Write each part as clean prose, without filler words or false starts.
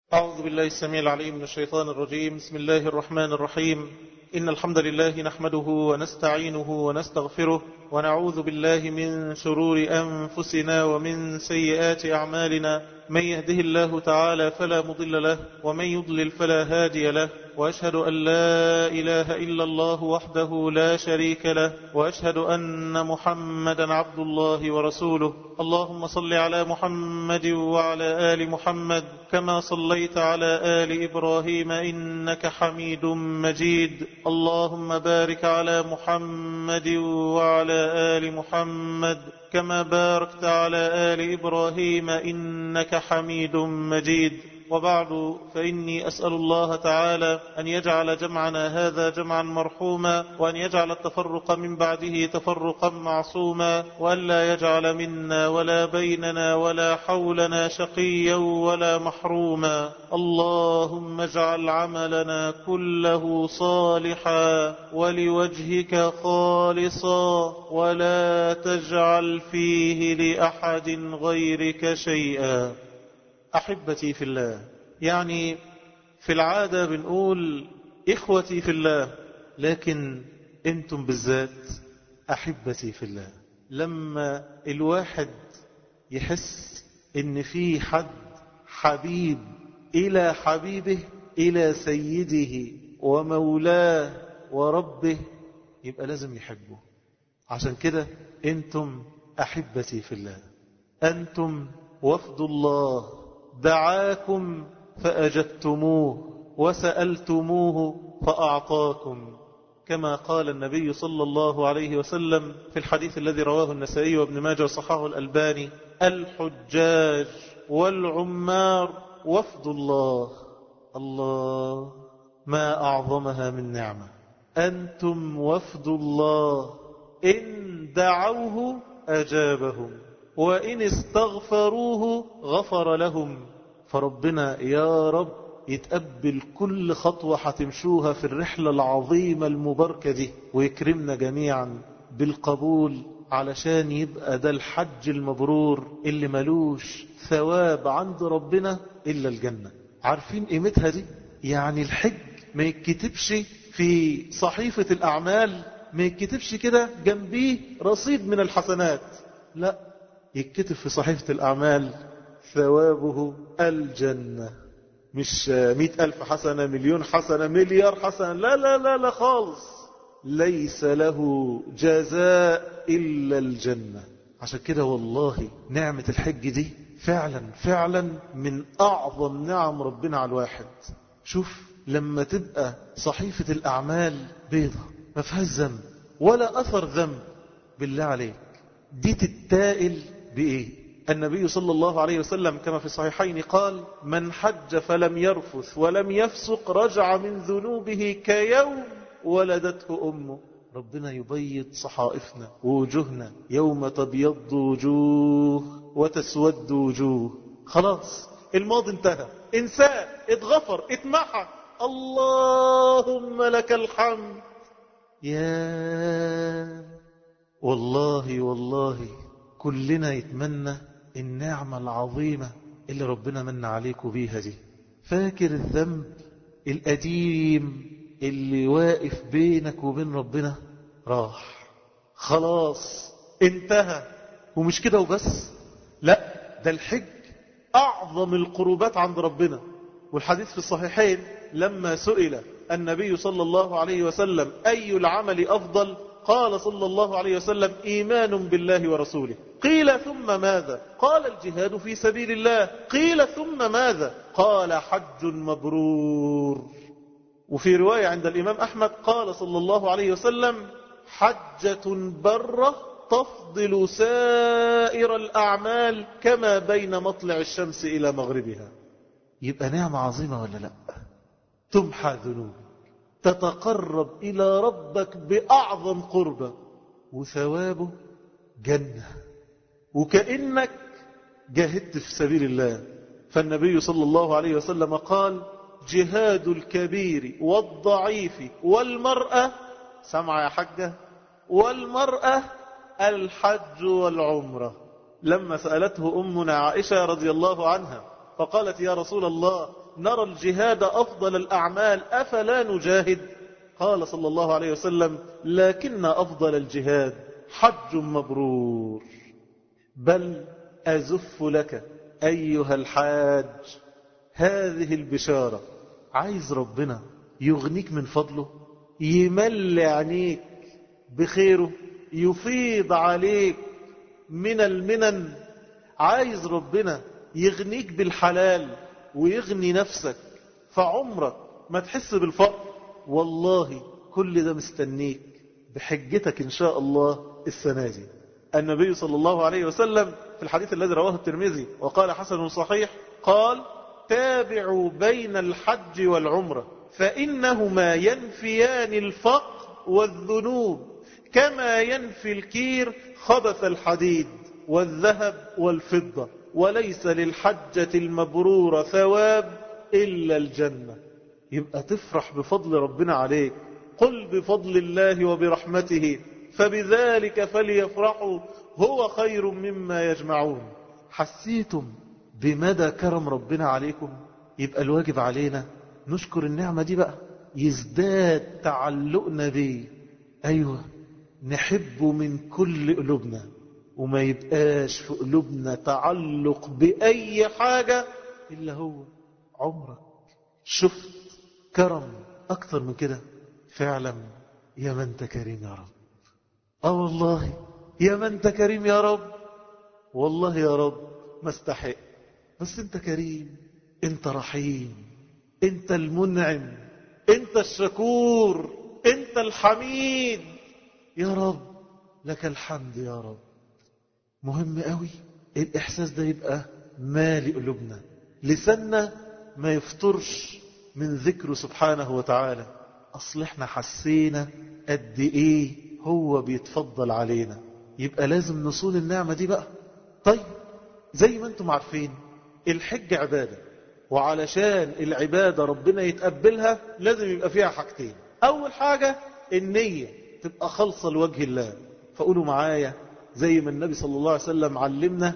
أعوذ بالله السميع العليم من الشيطان الرجيم. بسم الله الرحمن الرحيم. إن الحمد لله نحمده ونستعينه ونستغفره ونعوذ بالله من شرور أنفسنا ومن سيئات أعمالنا. من يهده الله تعالى فلا مضل له ومن يضلل فلا هادي له، وأشهد أن لا إله إلا الله وحده لا شريك له، وأشهد أن محمدا عبد الله ورسوله. اللهم صل على محمد وعلى آل محمد كما صليت على آل إبراهيم إنك حميد مجيد. اللهم بارك على محمد وعلى آل محمد كما باركت على آل إبراهيم إنك حميد مجيد. وبعد، فإني أسأل الله تعالى أن يجعل جمعنا هذا جمعا مرحوما، وأن يجعل التفرق من بعده تفرقا معصوما، وأن لا يجعل منا ولا بيننا ولا حولنا شقيا ولا محروما. اللهم اجعل عملنا كله صالحا ولوجهك خالصا، ولا تجعل فيه لأحد غيرك شيئا. أحبتي في الله، يعني في العادة بنقول إخوتي في الله، لكن أنتم بالذات أحبتي في الله. لما الواحد يحس إن في حد حبيب إلى حبيبه، إلى سيده ومولاه وربه، يبقى لازم يحبه. عشان كده أنتم أحبتي في الله، أنتم وفد الله دعاكم فأجبتموه وسألتموه فأعطاكم، كما قال النبي صلى الله عليه وسلم في الحديث الذي رواه النسائي وابن ماجه وصححه الألباني: الحجاج والعمار وفد الله. الله، ما أعظمها من نعمة. أنتم وفد الله، إن دعوه أجابهم وإن استغفروه غفر لهم. فربنا يا رب يتقبل كل خطوة هتمشوها في الرحلة العظيمة المباركة دي، ويكرمنا جميعا بالقبول، علشان يبقى ده الحج المبرور اللي ملوش ثواب عند ربنا إلا الجنة. عارفين قيمتها دي؟ يعني الحج ما يتكتبش في صحيفة الأعمال، ما يتكتبش كده جنبيه رصيد من الحسنات، لا، يتكتب في صحيفة الأعمال ثوابه الجنة. مش 100,000 حسنة، مليون حسنة، مليار حسنة، لا لا لا لا خالص. ليس له جزاء إلا الجنة. عشان كده والله نعمة الحج دي فعلا فعلا من أعظم نعم ربنا على الواحد. شوف لما تبقى صحيفة الأعمال بيضة ما فيهاش ذنب ولا أثر ذنب، بالله عليك دي تتائل بإيه؟ النبي صلى الله عليه وسلم كما في الصحيحين قال: من حج فلم يرفث ولم يفسق رجع من ذنوبه كيوم ولدته أمه. ربنا يبيض صحائفنا ووجوهنا يوم تبيض وجوه وتسود وجوه. خلاص الماضي انتهى، انساه، اتغفر، اتمحى. اللهم لك الحمد. يا والله والله كلنا يتمنى النعمة العظيمة اللي ربنا من عليكم بيها دي. فاكر الذنب القديم اللي واقف بينك وبين ربنا؟ راح خلاص انتهى. ومش كده وبس، لا، ده الحج أعظم القربات عند ربنا. والحديث في الصحيحين لما سئل النبي صلى الله عليه وسلم أي العمل أفضل، قال صلى الله عليه وسلم: إيمان بالله ورسوله. قيل ثم ماذا؟ قال: الجهاد في سبيل الله. قيل ثم ماذا؟ قال: حج مبرور. وفي رواية عند الإمام أحمد قال صلى الله عليه وسلم: حجة برة تفضل سائر الأعمال كما بين مطلع الشمس إلى مغربها. يبقى نعمة عظيمة ولا لا؟ تمحى ذنوب، تتقرب إلى ربك بأعظم قربة، وثوابه جنة، وكأنك جاهدت في سبيل الله. فالنبي صلى الله عليه وسلم قال: جهاد الكبير والضعيف والمرأة، سمع يا حجة، والمرأة الحج والعمرة. لما سألته أمنا عائشة رضي الله عنها فقالت: يا رسول الله، نرى الجهاد أفضل الأعمال أفلا نجاهد؟ قال صلى الله عليه وسلم لكن أفضل الجهاد حج مبرور. بل أزف لك أيها الحاج هذه البشارة. عايز ربنا يغنيك من فضله، يملي عينيك بخيره، يفيض عليك من المنن. عايز ربنا يغنيك بالحلال ويغني نفسك فعمرك ما تحس بالفقر. والله كل ده مستنيك بحجتك إن شاء الله السنة دي. النبي صلى الله عليه وسلم في الحديث الذي رواه الترمذي وقال حسن صحيح قال تابعوا بين الحج والعمرة فإنهما ينفيان الفقر والذنوب كما ينفي الكير خبث الحديد والذهب والفضة، وليس للحجة المبرورة ثواب إلا الجنة. يبقى تفرح بفضل ربنا عليك. قل بفضل الله وبرحمته فبذلك فليفرحوا هو خير مما يجمعون. حسيتم بمدى كرم ربنا عليكم؟ يبقى الواجب علينا نشكر النعمة دي بقى، يزداد تعلقنا بيه. أيوة نحبه من كل قلوبنا، وما يبقاش في قلوبنا تعلق بأي حاجة إلا هو. عمرك شفت كرم أكثر من كده؟ فعلا يا من أنت كريم يا رب. والله يا من أنت كريم يا رب. والله يا رب ما استحق، بس أنت كريم، أنت رحيم، أنت المنعم، أنت الشكور، أنت الحميد يا رب. لك الحمد يا رب. مهم قوي الإحساس ده يبقى مالي قلوبنا، لساننا ما يفطرش من ذكره سبحانه وتعالى. أصل احنا حسينا قد إيه هو بيتفضل علينا، يبقى لازم نصون النعمة دي بقى. طيب زي ما انتم عارفين الحج عبادة، وعلشان العبادة ربنا يتقبلها لازم يبقى فيها حاجتين. أول حاجة النية تبقى خالصة لوجه الله. فقولوا معايا زي ما النبي صلى الله عليه وسلم علمنا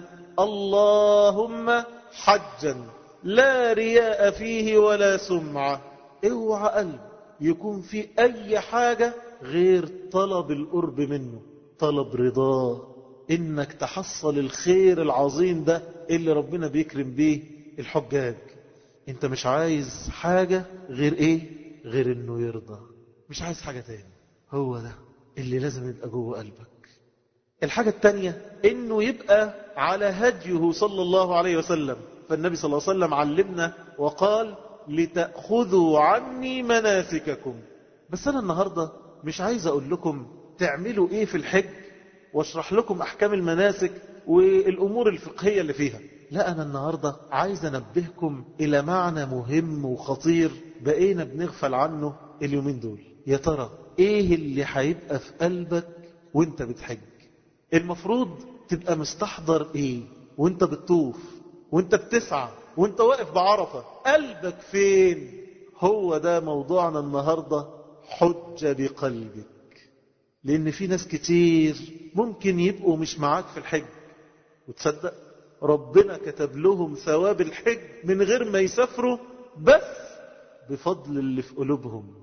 اللهم حجا لا رياء فيه ولا سمعة. اوعى قلب يكون في أي حاجة غير طلب القرب منه، طلب رضاه، إنك تحصل الخير العظيم ده اللي ربنا بيكرم بيه الحجاج. انت مش عايز حاجة غير ايه؟ غير انه يرضى، مش عايز حاجة تاني. هو ده اللي لازم يبقى جوه قلبك. الحاجة التانية انه يبقى على هديه صلى الله عليه وسلم. فالنبي صلى الله عليه وسلم علمنا وقال لتأخذوا عني مناسككم. بس انا النهاردة مش عايز اقول لكم تعملوا ايه في الحج واشرح لكم احكام المناسك والامور الفقهية اللي فيها. لا، انا النهاردة عايز انبهكم الى معنى مهم وخطير بقينا بنغفل عنه اليومين دول. يا ترى ايه اللي هيبقى في قلبك وانت بتحج؟ المفروض تبقى مستحضر ايه وانت بتطوف وانت بتسعى وانت واقف بعرفة؟ قلبك فين؟ هو ده موضوعنا النهاردة، حج بقلبك. لان في ناس كتير ممكن يبقوا مش معاك في الحج، وتصدق ربنا كتب لهم ثواب الحج من غير ما يسافروا، بس بفضل اللي في قلوبهم،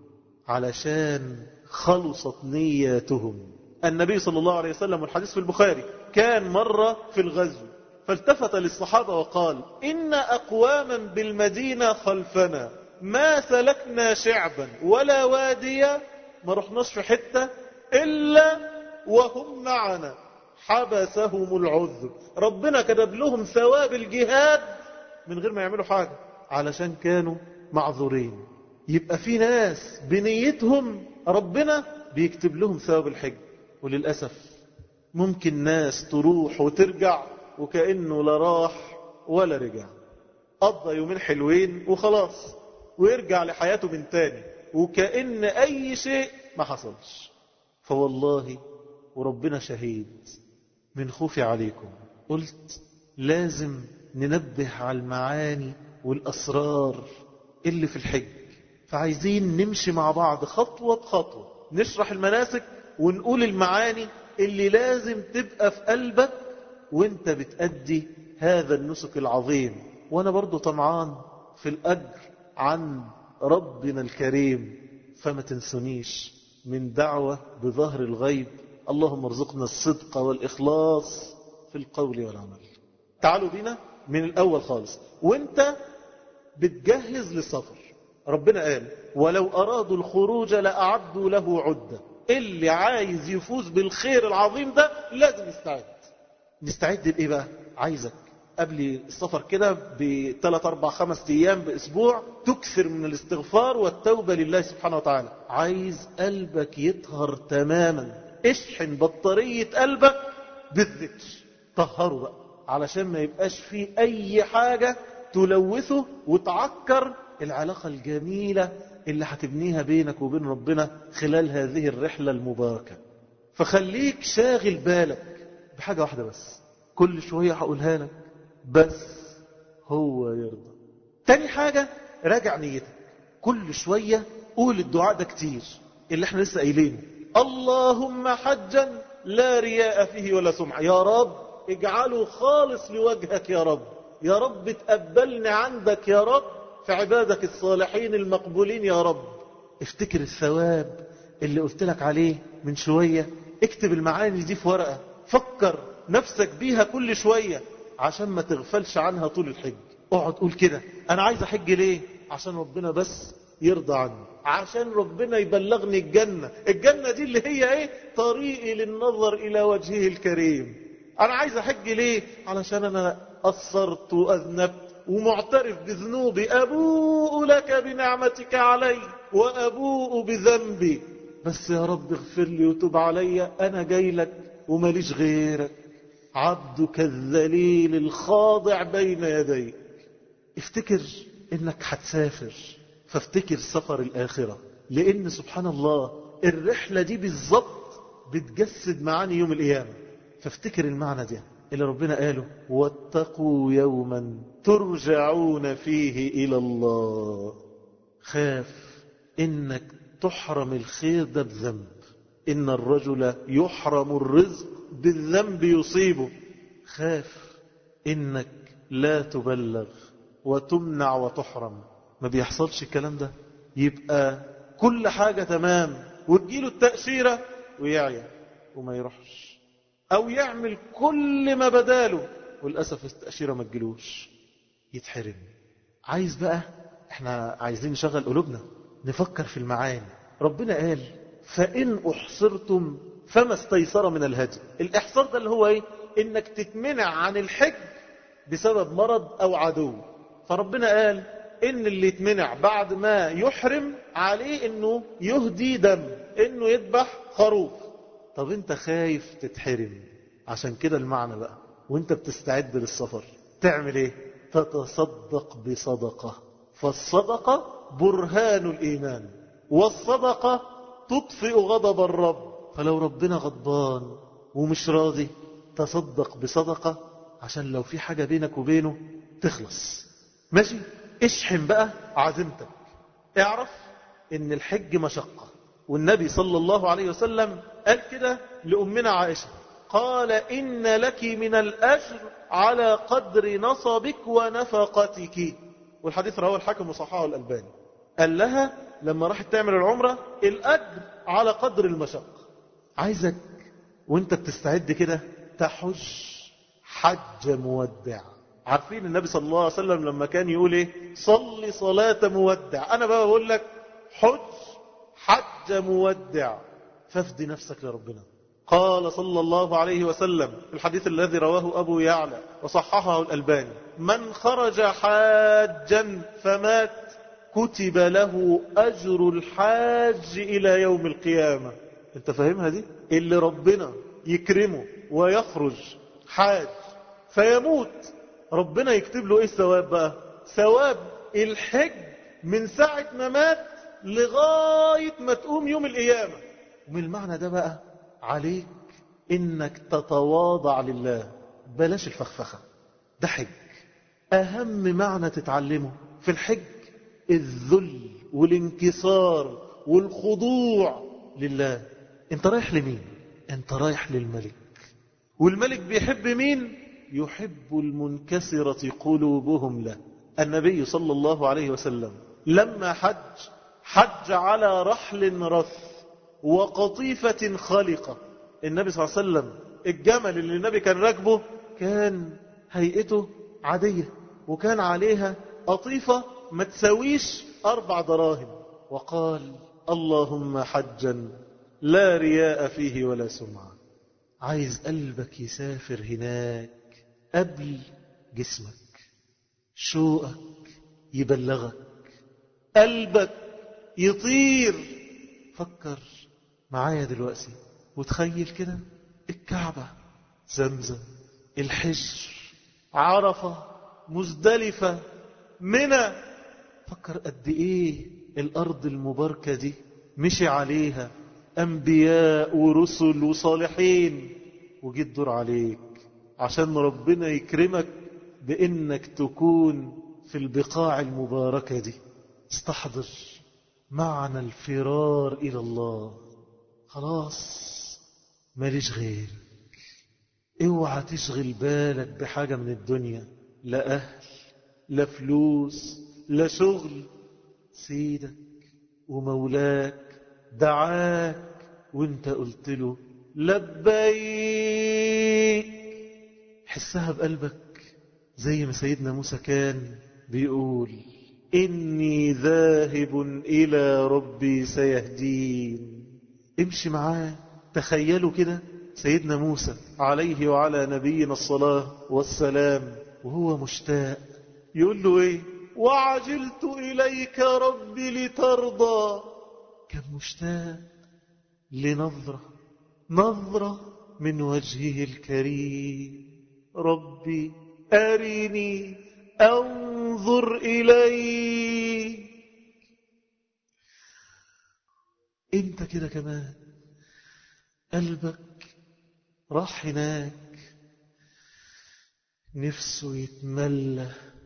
علشان خلصت نياتهم. النبي صلى الله عليه وسلم والحديث في البخاري كان مرة في الغزو فالتفت للصحابة وقال إن أقواما بالمدينة خلفنا ما سلكنا شعبا ولا واديا، ما رحناش في حتة إلا وهم معنا حبسهم العذر. ربنا كتب لهم ثواب الجهاد من غير ما يعملوا حاجة علشان كانوا معذورين. يبقى في ناس بنيتهم ربنا بيكتب لهم ثواب الحج، وللأسف ممكن ناس تروح وترجع وكأنه لا راح ولا رجع، قضى يومين حلوين وخلاص ويرجع لحياته من تاني وكأن أي شيء ما حصلش. فوالله وربنا شهيد من خوفي عليكم قلت لازم ننبه على المعاني والأسرار اللي في الحج. فعايزين نمشي مع بعض خطوة بخطوة، نشرح المناسك ونقول المعاني اللي لازم تبقى في قلبك وانت بتأدي هذا النسك العظيم. وانا برضو طمعان في الأجر عن ربنا الكريم. فما تنسونيش من دعوة بظهر الغيب. اللهم ارزقنا الصدق والإخلاص في القول والعمل. تعالوا بينا من الأول خالص وانت بتجهز للسفر. ربنا قال ولو أرادوا الخروج لأعدوا له عدة. اللي عايز يفوز بالخير العظيم ده لازم يستعد. نستعد لإيه بقى؟ عايزك قبل السفر كده ب3 4 5 أيام بأسبوع تكثر من الاستغفار والتوبة لله سبحانه وتعالى. عايز قلبك يطهر تماما. اشحن بطارية قلبك بالذكر. طهره بقى علشان ما يبقاش فيه أي حاجة تلوثه وتعكر العلاقة الجميلة اللي هتبنيها بينك وبين ربنا خلال هذه الرحلة المباركة. فخليك شاغل بالك بحاجة واحدة بس، كل شوية هقولها لك، بس هو يرضى. تاني حاجة راجع نيتك. كل شوية قول الدعاء ده كتير اللي احنا لسه قايلينه. اللهم حجا لا رياء فيه ولا سمعة. يا رب اجعله خالص لوجهك يا رب. يا رب تقبلني عندك يا رب في عبادك الصالحين المقبولين يا رب. افتكر الثواب اللي قلت لك عليه من شوية. اكتب المعاني دي في ورقة. فكر نفسك بيها كل شوية عشان ما تغفلش عنها طول الحج. اقعد قول كده انا عايز احج ليه؟ عشان ربنا بس يرضى عني، عشان ربنا يبلغني الجنة. الجنة دي اللي هي ايه؟ طريقي للنظر الى وجهه الكريم. انا عايز احج ليه؟ علشان انا قصرت واذنبت ومعترف بذنوبي. ابوء لك بنعمتك علي وابوء بذنبي، بس يا رب اغفر لي وتوب علي. انا جاي لك وماليش غيرك، عبدك الذليل الخاضع بين يديك. افتكر انك هتسافر، فافتكر سفر الآخرة. لأن سبحان الله الرحلة دي بالضبط بتجسد معاني يوم القيامة. فافتكر المعنى ده اللي ربنا قاله واتقوا يوما ترجعون فيه إلى الله. خاف انك تحرم الخير ده بذنب. إن الرجل يحرم الرزق بالذنب يصيبه. خاف انك لا تبلغ وتمنع وتحرم. ما بيحصلش الكلام ده. يبقى كل حاجة تمام وتجيله التأشيرة ويعيا وما يروحش، أو يعمل كل ما بداله والأسف التأشيرة ما تجيلوش، يتحرم. عايز بقى احنا عايزين نشغل قلوبنا نفكر في المعاني. ربنا قال فإن أحصرتم فما استيسر من الهدي. الإحصار ده اللي هو ايه؟ إنك تتمنع عن الحج بسبب مرض أو عدو. فربنا قال إن اللي يتمنع بعد ما يحرم عليه إنه يهدي دم، إنه يذبح خروف. طب أنت خايف تتحرم، عشان كده المعنى بقى وأنت بتستعد للسفر تعمل إيه؟ تتصدق بصدقة. فالصدقة برهان الإيمان، والصدقة تطفئ غضب الرب. فلو ربنا غضبان ومش راضي تصدق بصدقة عشان لو في حاجة بينك وبينه تخلص. ماشي؟ اشحن بقى عزيمتك. اعرف ان الحج مشقة، والنبي صلى الله عليه وسلم قال كده لأمنا عائشة، قال إن لك من الأجر على قدر نصبك ونفقتك. والحديث رواه الحاكم وصححه الألباني. قال لها لما راحت تعمل العمرة الأجر على قدر المشقة. عايزك وانت بتستعد كده تحج حج مودع. عارفين النبي صلى الله عليه وسلم لما كان يقول ايه؟ صلي صلاة مودع. انا بقى بقول لك حج مودع. فافدي نفسك لربنا. قال صلى الله عليه وسلم في الحديث الذي رواه أبو يعلى وصححه الألباني، من خرج حاجا فمات كتب له أجر الحاج إلى يوم القيامة. انت فاهمها دي؟ اللي ربنا يكرمه ويخرج حاج فيموت، ربنا يكتب له ايه الثواب بقى؟ ثواب الحج من ساعة ما مات لغاية ما تقوم يوم القيامة. ومن المعنى ده بقى عليك انك تتواضع لله. بلاش الفخفخة. ده حج. اهم معنى تتعلمه في الحج الذل والانكسار والخضوع لله. انت رايح لمين؟ انت رايح للملك. والملك بيحب مين؟ يحب المنكسرة قلوبهم له. النبي صلى الله عليه وسلم لما حج على رحل رث وقطيفة خلقة. النبي صلى الله عليه وسلم الجمل اللي النبي كان راكبه كان هيئته عادية، وكان عليها قطيفة ما تساويش 4 دراهم، وقال اللهم حجا لا رياء فيه ولا سمعة. عايز قلبك يسافر هناك قبل جسمك، شوقك يبلغك، قلبك يطير. فكر معايا دلوقتي وتخيل كده الكعبة، زمزم، الحجر، عرفة، مزدلفة، منى. فكر قد ايه الارض المباركة دي مشي عليها انبياء ورسل وصالحين، وجيت دور عليك عشان ربنا يكرمك بانك تكون في البقاع المباركة دي. استحضر معنى الفرار الى الله. خلاص ماليش غير، اوعى تشغل بالك بحاجة من الدنيا، لا اهل لا فلوس لا شغل. سيدك ومولاك دعاك وانت قلت له لبيك. حسها بقلبك زي ما سيدنا موسى كان بيقول إني ذاهب إلى ربي سيهدين. امشي معاه. تخيلوا كده سيدنا موسى عليه وعلى نبينا الصلاة والسلام وهو مشتاق، يقول له ايه؟ وعجلت إليك ربي لترضى. كان مشتاق نظرة من وجهه الكريم. ربي أرني أنظر إليك. انت كده كمان قلبك راح هناك، نفسه يتملى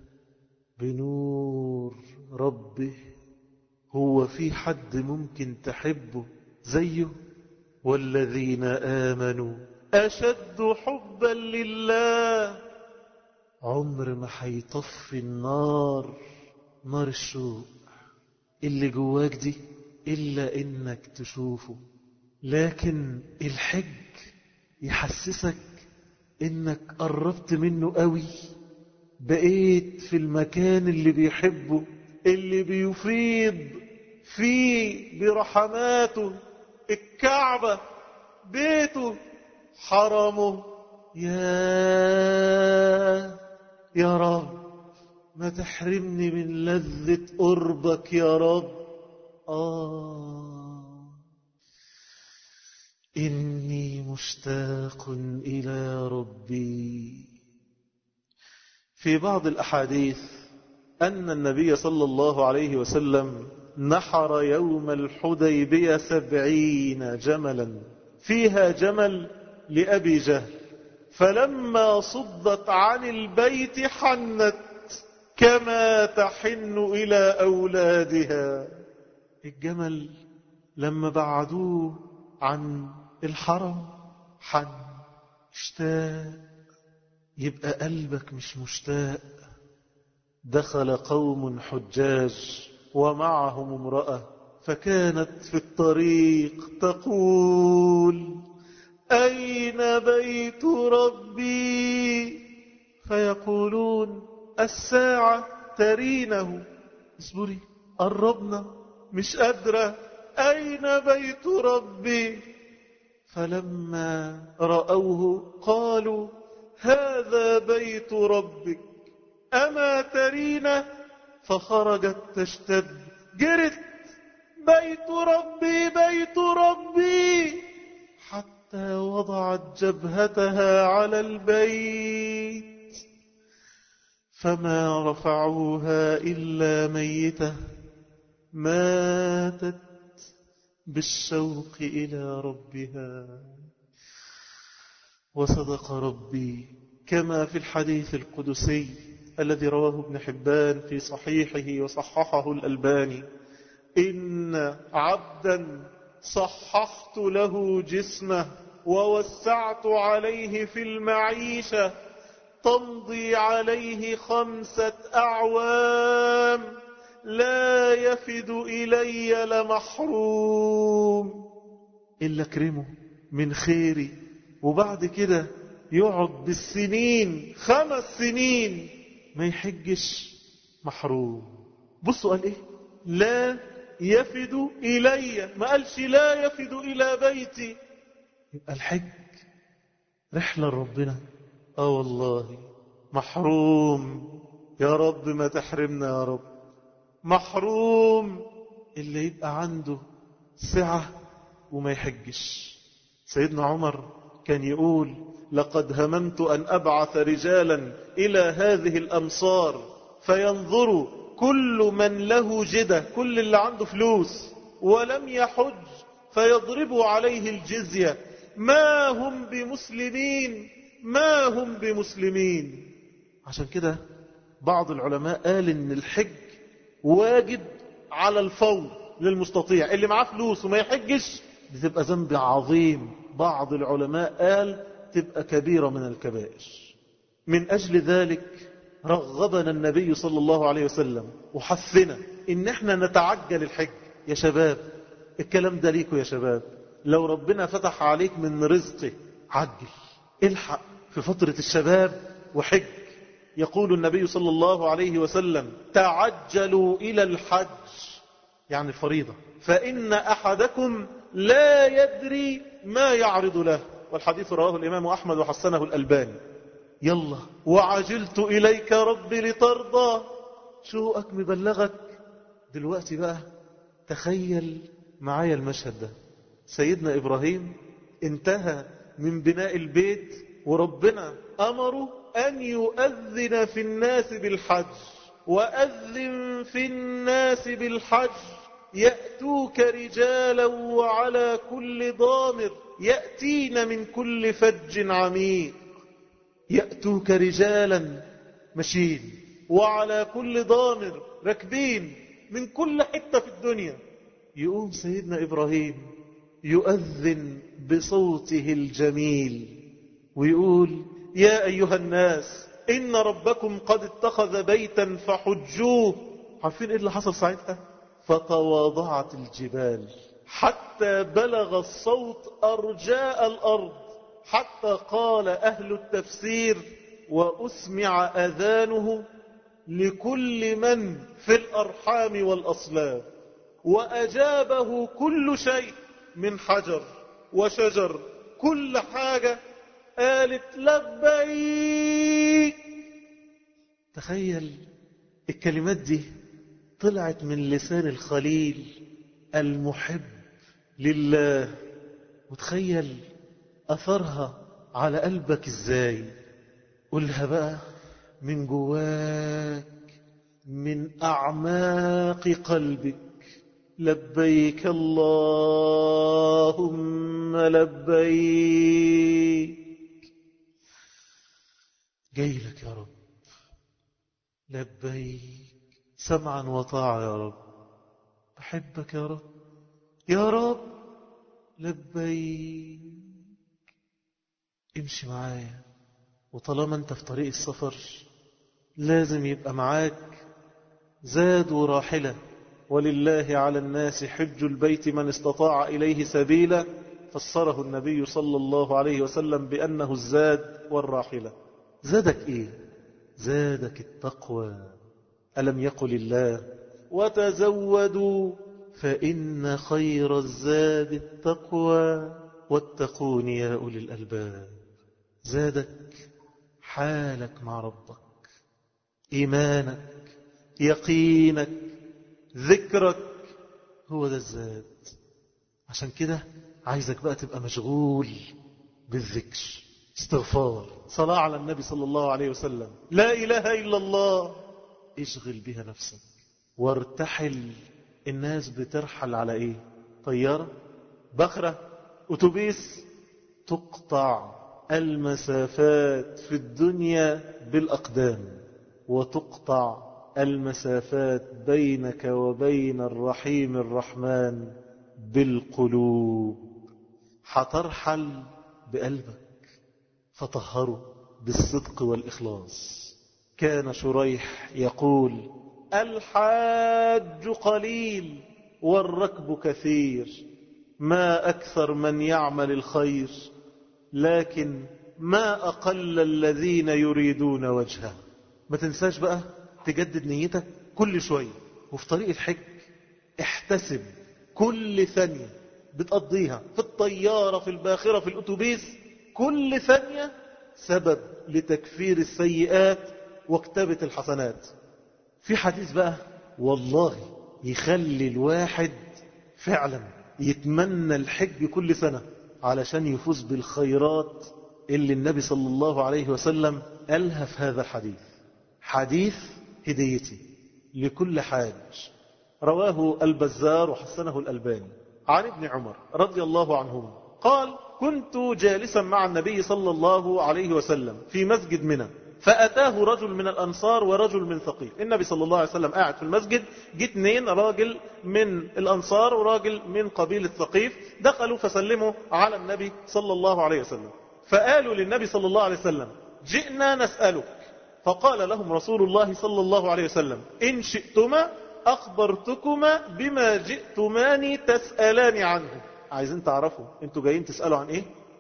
بنور ربه. هو في حد ممكن تحبه زيه؟ والذين آمنوا أشد حبا لله. عمر ما هيطفي النار، نار الشوق اللي جواك دي، إلا إنك تشوفه. لكن الحج يحسسك إنك قربت منه قوي، بقيت في المكان اللي بيحبه، اللي بيفيض فيه برحماته. الكعبة بيته حرمه. يا رب ما تحرمني من لذة قربك يا رب. إني مشتاق إلى ربي. في بعض الأحاديث أن النبي صلى الله عليه وسلم نحر يوم الحديبية 70 جملا، فيها جمل لأبي جهل، فلما صدت عن البيت حنت كما تحن إلى أولادها. الجمل لما بعدوه عن الحرم حن، اشتاق. يبقى قلبك مش مشتاق. دخل قوم حجاج ومعهم امرأة، فكانت في الطريق تقول أين بيت ربي؟ فيقولون الساعة ترينه. اصبري قربنا مش قادرة. أين بيت ربي؟ فلما رأوه قالوا هذا بيت ربك أما ترينه؟ فخرجت تشتد، جرت بيت ربي بيت ربي، حتى وضعت جبهتها على البيت، فما رفعوها إلا ميتة ماتت بالشوق إلى ربها. وصدق ربي كما في الحديث القدسي الذي رواه ابن حبان في صحيحه وصححه الألباني: إن عبدا صححت له جسمه ووسعت عليه في المعيشة تمضي عليه 5 أعوام لا يفد إلي لمحروم. إلا أكرمه من خيري، وبعد كده يقعد بالسنين 5 سنين ما يحجش، محروم. بصوا قال إيه؟ لا يفد إلي، ما قالش لا يفد إلى بيتي. يبقى الحج رحلة لربنا. والله محروم. يا رب ما تحرمنا يا رب. محروم اللي يبقى عنده سعة وما يحجش. سيدنا عمر كان يقول لقد هممت أن أبعث رجالا إلى هذه الأمصار فينظروا كل من له جدة، كل اللي عنده فلوس ولم يحج، فيضربوا عليه الجزية. ما هم بمسلمين، ما هم بمسلمين. عشان كده بعض العلماء قال إن الحج واجب على الفور للمستطيع. اللي معاه فلوس وما يحجش بتبقى ذنب عظيم. بعض العلماء قال تبقى كبيرة من الكبائر. من أجل ذلك رغبنا النبي صلى الله عليه وسلم وحثنا إن احنا نتعجل الحج. يا شباب الكلام ده ليكوا يا شباب، لو ربنا فتح عليك من رزقه عجل، الحق في فترة الشباب وحج. يقول النبي صلى الله عليه وسلم تعجلوا إلى الحج، يعني الفريضة، فإن أحدكم لا يدري ما يعرض له. والحديث رواه الإمام أحمد وحسنه الألباني. يلا وعجلت إليك ربي لترضى، شوقك مبلغك. دلوقتي بقى تخيل معايا المشهد ده. سيدنا إبراهيم انتهى من بناء البيت وربنا أمره أن يؤذن في الناس بالحج. وأذن في الناس بالحج يأتوك رجالا وعلى كل ضامر يأتين من كل فج عميق. يأتوك رجالا مشين وعلى كل ضامر راكبين من كل حتة في الدنيا. يقوم سيدنا إبراهيم يؤذن بصوته الجميل ويقول يا أيها الناس إن ربكم قد اتخذ بيتا فحجوه. عارفين إيه اللي حصل ساعتها؟ فتواضعت الجبال حتى بلغ الصوت أرجاء الأرض، حتى قال أهل التفسير وأسمع أذانه لكل من في الأرحام والأصلاب. وأجابه كل شيء من حجر وشجر، كل حاجة قالت لبيك. تخيل الكلمات دي طلعت من لسان الخليل المحب لله، وتخيل أثرها على قلبك إزاي. قولها بقى من جواك من أعماق قلبك لبيك اللهم لبيك. جاي لك يا رب لبيك سمعا وطاعة يا رب. بحبك يا رب، يا رب لبيك. امشي معايا، وطالما انت في طريق السفر لازم يبقى معاك زاد وراحلة. ولله على الناس حج البيت من استطاع إليه سبيلا، فسره النبي صلى الله عليه وسلم بأنه الزاد والراحلة. زادك إيه؟ زادك التقوى. ألم يقل الله وتزودوا فإن خير الزاد التقوى واتقون يا أولي الألباب. زادك حالك مع ربك، إيمانك، يقينك، ذكرك، هو ده الزاد. عشان كده عايزك بقى تبقى مشغول بالذكر، استغفار، صلاة على النبي صلى الله عليه وسلم، لا إله إلا الله. اشغل بها نفسك وارتحل. الناس بترحل على ايه؟ طيارة، بخرة، أتوبيس. تقطع المسافات في الدنيا بالأقدام، وتقطع المسافات بينك وبين الرحيم الرحمن بالقلوب. هترحل بقلبك، فطهره بالصدق والإخلاص. كان شريح يقول الحاج قليل والركب كثير، ما أكثر من يعمل الخير، لكن ما أقل الذين يريدون وجهه. ما تنساش بقى تجدد نيتك كل شوية، وفي طريق الحج احتسب كل ثانية بتقضيها في الطيارة، في الباخرة، في الأتوبيس، كل ثانية سبب لتكفير السيئات وكتابة الحسنات. في حديث بقى والله يخلي الواحد فعلا يتمنى الحج كل سنة علشان يفوز بالخيرات اللي النبي صلى الله عليه وسلم قالها في هذا الحديث. حديث هديتي لكل حاج، رواه البزار وحسنه الألباني، عن ابن عمر رضي الله عنهما قال: كنت جالسا مع النبي صلى الله عليه وسلم في مسجد منى، فأتاه رجل من الأنصار ورجل من ثقيف. النبي صلى الله عليه وسلم قاعد في المسجد، جه 2 راجل من الأنصار وراجل من قبيلة ثقيف، دخلوا فسلموا على النبي صلى الله عليه وسلم، فقالوا للنبي صلى الله عليه وسلم: جئنا نسألك. فقال لهم رسول الله صلى الله عليه وسلم: إن شئتما أخبرتكما بما جئتماني تسألان عنه. عايزين تعرفوا انتوا جايين تسألوا عن ايه؟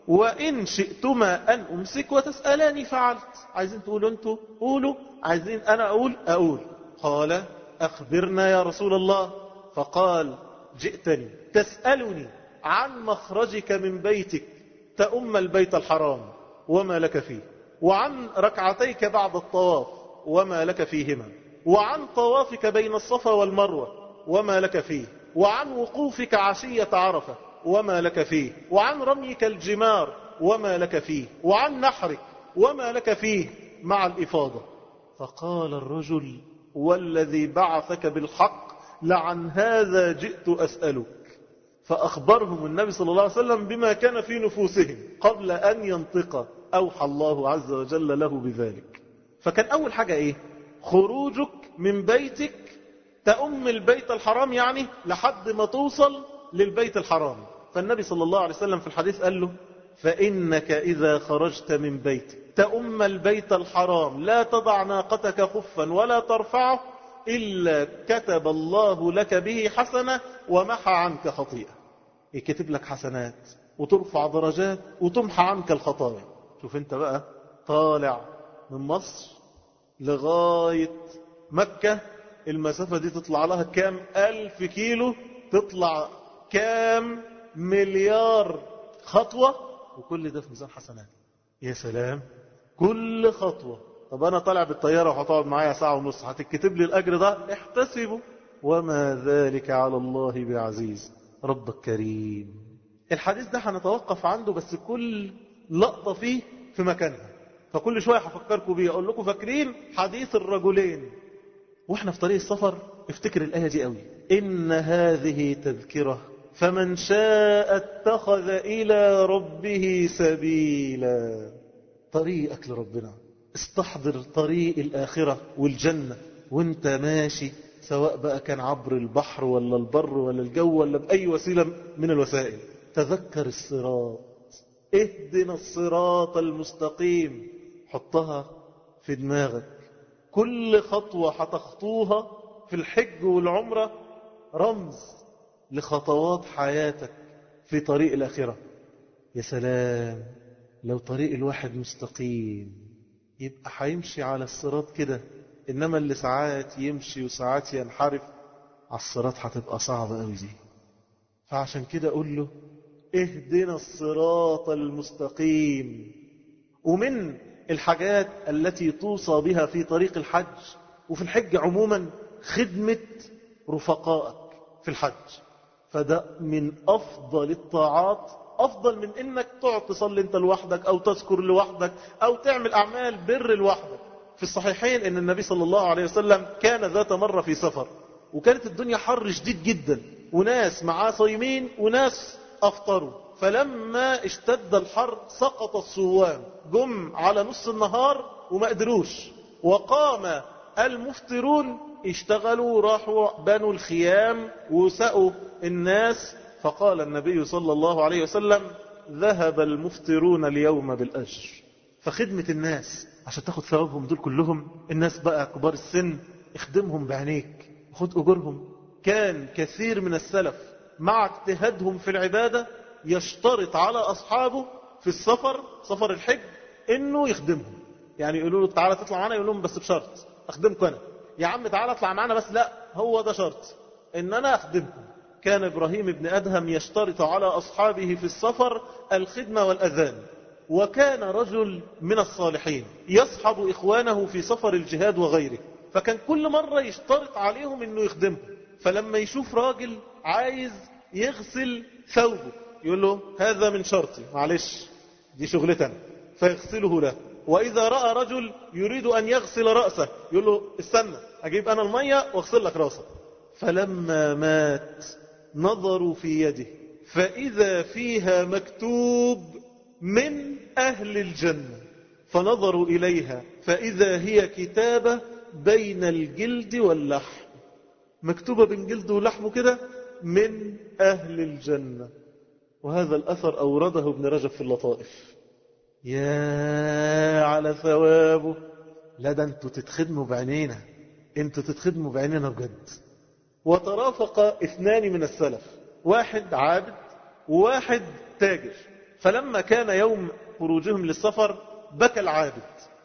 وإن شئتما أن أمسك وتسألاني فعلت. عايزين تقولوا انتوا قولوا، عايزين أنا أقول. قال: أخبرنا يا رسول الله. فقال: جئتني تسألني عن مخرجك من بيتك تأم البيت الحرام وما لك فيه، وعن ركعتيك بعد الطواف وما لك فيهما، وعن طوافك بين الصفا والمروة وما لك فيه، وعن وقوفك عشية عرفة وما لك فيه، وعن رميك الجمار وما لك فيه، وعن نحرك وما لك فيه مع الإفاضة. فقال الرجل: والذي بعثك بالحق لعن هذا جئت أسألك. فأخبرهم النبي صلى الله عليه وسلم بما كان في نفوسهم قبل أن ينطق، أوحى الله عز وجل له بذلك. فكان أول حاجة إيه؟ خروجك من بيتك تأم البيت الحرام، يعني لحد ما توصل للبيت الحرام. فالنبي صلى الله عليه وسلم في الحديث قال له: فإنك إذا خرجت من بيتك تأم البيت الحرام لا تضع ناقتك خفا ولا ترفعه إلا كتب الله لك به حسنة ومحى عنك خطيئة. يكتب لك حسنات وترفع درجات وتمحى عنك الخطايا. شوف انت بقى طالع من مصر لغاية مكة، المسافة دي تطلع لها كام 1000 كيلو، تطلع كام مليار خطوة، وكل ده في ميزان حسنات. يا سلام، كل خطوة. طب أنا طالع بالطيارة وهتقعد معايا 1.5 ساعة، هتكتب لي الأجر ده؟ احتسبه، وما ذلك على الله بعزيز. ربك كريم. الحديث ده هنتوقف عنده، بس كل لقطة فيه في مكانها، فكل شوية هفكركم بيه. أقول لكم: فاكرين حديث الرجلين واحنا في طريق السفر؟ افتكر الآية دي قوي: إن هذه تذكرة فمن شاء اتخذ إلى ربه سبيلا. طريقك لربنا، استحضر طريق الآخرة والجنة وانت ماشي، سواء بقى كان عبر البحر ولا البر ولا الجو ولا بأي وسيلة من الوسائل. تذكر الصراط، اهدنا الصراط المستقيم، حطها في دماغك. كل خطوة هتخطوها في الحج والعمرة رمز لخطوات حياتك في طريق الآخرة. يا سلام لو طريق الواحد مستقيم، يبقى هيمشي على الصراط كده. إنما اللي ساعات يمشي وساعات ينحرف على الصراط هتبقى صعبة قوي دي. فعشان كده أقول له: اهدنا الصراط المستقيم. ومن الحاجات التي توصى بها في طريق الحج وفي الحج عموما خدمة رفقائك في الحج. فده من أفضل الطاعات، أفضل من إنك تقعد تصلي أنت لوحدك أو تذكر لوحدك أو تعمل أعمال بر لوحدك. في الصحيحين إن النبي صلى الله عليه وسلم كان ذات مرة في سفر، وكانت الدنيا حر شديد جدا، وناس معاه صايمين وناس أفطروا. فلما اشتد الحر سقط الصوام، جم على نص النهار وما قدروش، وقام المفطرون اشتغلوا، راحوا بنوا الخيام وسقوا الناس. فقال النبي صلى الله عليه وسلم: ذهب المفطرون اليوم بالأجر. فخدمة الناس عشان تاخد ثوابهم دول كلهم، الناس بقى كبار السن اخدمهم بعينيك خد أجورهم. كان كثير من السلف مع اجتهادهم في العبادة يشترط على أصحابه في السفر، سفر الحج، إنه يخدمهم. يعني يقولوا له تعالى تطلع معنا، يقول لهم بس بشرط أخدمكم أنا. يا عم تعالى اطلع معنا بس لا، هو ده شرط إن أنا أخدمكم. كان إبراهيم بن أدهم يشترط على أصحابه في السفر الخدمة والأذان. وكان رجل من الصالحين يصحب إخوانه في سفر الجهاد وغيره، فكان كل مرة يشترط عليهم إنه يخدمهم. فلما يشوف راجل عايز يغسل ثوبه يقول له هذا من شرطي، معلش دي شغلتنا، فيغسله له. وإذا رأى رجل يريد أن يغسل رأسه يقول له استنى أجيب أنا المية واغسل لك رأسك. فلما مات نظروا في يده فإذا فيها مكتوب من أهل الجنة، فنظروا إليها فإذا هي كتابة بين الجلد واللحم، مكتوبة بين جلد ولحمه كده من أهل الجنة. وهذا الأثر أورده ابن رجب في اللطائف. يا على ثوابه. لا ده انتوا تتخدموا بعينينا، انتوا تتخدموا بعينينا بجد. وترافق اثنان من السلف، واحد عابد وواحد تاجر. فلما كان يوم خروجهم للسفر بكى العابد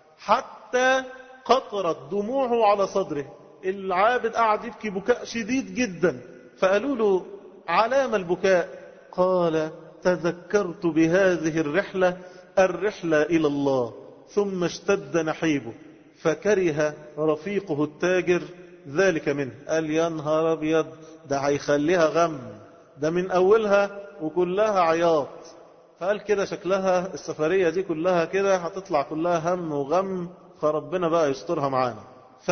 حتى قطرت دموعه على صدره. العابد قعد يبكي بكاء شديد جدا. فقالوا له علام البكاء؟ قال تذكرت بهذه الرحلة إلى الله، ثم اشتد نحيبه فكره رفيقه التاجر ذلك منه. قال يا نهار أبيض، ده هيخليها غم، ده من أولها وكلها عياط. فقال كده شكلها السفرية دي كلها كده هتطلع كلها هم وغم، فربنا بقى يسترها معانا.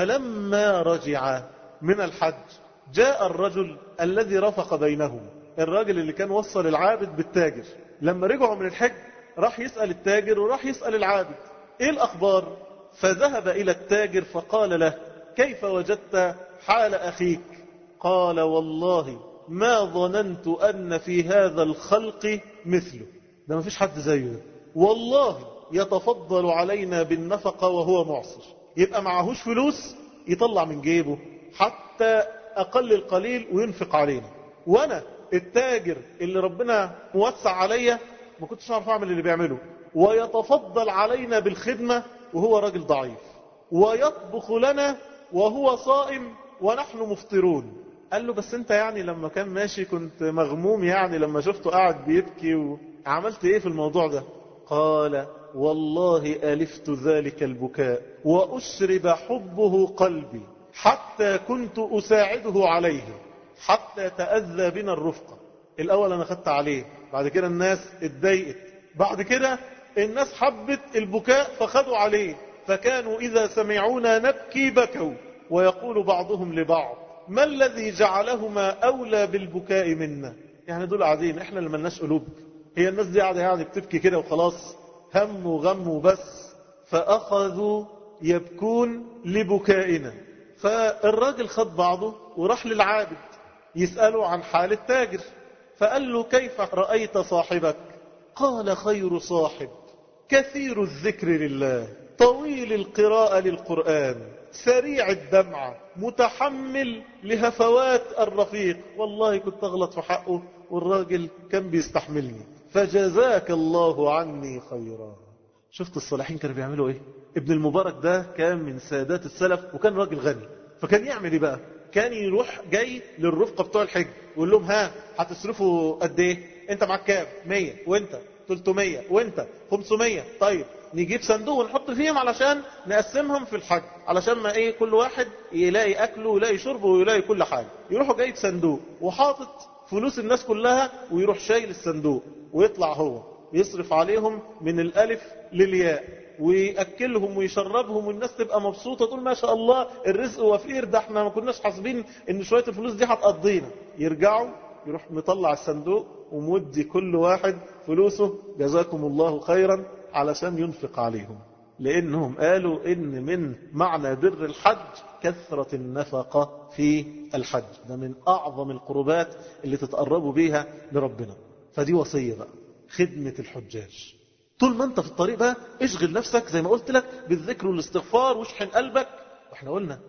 فلما رجع من الحج جاء الرجل الذي رفق بينهم، الراجل اللي كان وصل العابد بالتاجر. لما رجعوا من الحج راح يسأل التاجر وراح يسأل العابد ايه الأخبار. فذهب إلى التاجر فقال له كيف وجدت حال أخيك؟ قال والله ما ظننت أن في هذا الخلق مثله، ده ما فيش حد زيه، والله يتفضل علينا بالنفقة وهو معصر، يبقى معهوش فلوس يطلع من جيبه حتى أقل القليل وينفق علينا، وأنا التاجر اللي ربنا موسع عليا ما كنتش عارف أعمل اللي بيعمله، ويتفضل علينا بالخدمة وهو راجل ضعيف، ويطبخ لنا وهو صائم ونحن مفطرون. قال له بس انت يعني لما كان ماشي كنت مغموم، يعني لما شفته قاعد بيبكي وعملت ايه في الموضوع ده؟ قال والله ألفت ذلك البكاء وأشرب حبه قلبي حتى كنت أساعده عليه حتى تأذى بنا الرفقة. الأول أنا خدت عليه، بعد كده الناس اتضايقت، بعد كده الناس حبت البكاء فخدوا عليه، فكانوا إذا سمعونا نبكي بكوا، ويقول بعضهم لبعض ما الذي جعلهما أولى بالبكاء منا؟ يعني دول قاعدين، احنا اللي ملناش قلوب، هي الناس دي قاعدة يعني بتبكي كده وخلاص، هم وغم وبس. فأخذوا يبكون لبكائنا. فالراجل خد بعضه وراح للعابد يسأله عن حال التاجر، فقال له كيف رأيت صاحبك؟ قال خير صاحب، كثير الذكر لله، طويل القراءة للقرآن، سريع الدمعة، متحمل لهفوات الرفيق. والله كنت أغلط في حقه والراجل كان بيستحملني، فجزاك الله عني خيرا. شفت الصالحين كانوا بيعملوا ايه؟ ابن المبارك ده كان من سادات السلف وكان راجل غني، فكان يعمل ايه بقى؟ كان يروح جاي للرفقة بتوع الحج ويقول لهم ها هتصرفوا قد ايه؟ انت معاك كام؟ 100، وانت 300، وانت 500. طيب نجيب صندوق ونحط فيهم علشان نقسمهم في الحج، علشان ما ايه كل واحد يلاقي اكله ويلاقي شربه ويلاقي كل حاجة. يروحوا جايب صندوق وحاطط فلوس الناس كلها، ويروح شايل الصندوق ويطلع هو يصرف عليهم من الالف للياء، ويأكلهم ويشربهم، والناس تبقى مبسوطة تقول ما شاء الله الرزق وفير، ده احنا ما كناش حاسبين ان شوية الفلوس دي هتقضينا. يرجعوا يروح مطلع الصندوق ومدي كل واحد فلوسه جزاكم الله خيرا علشان ينفق عليهم، لانهم قالوا ان من معنى بر الحج كثرة النفقة في الحج، ده من اعظم القربات اللي تتقربوا بيها لربنا. فدي وصية بقى، خدمة الحجاج. طول ما انت في الطريق بقى اشغل نفسك زي ما قلت لك بالذكر والاستغفار، واشحن قلبك احنا قلنا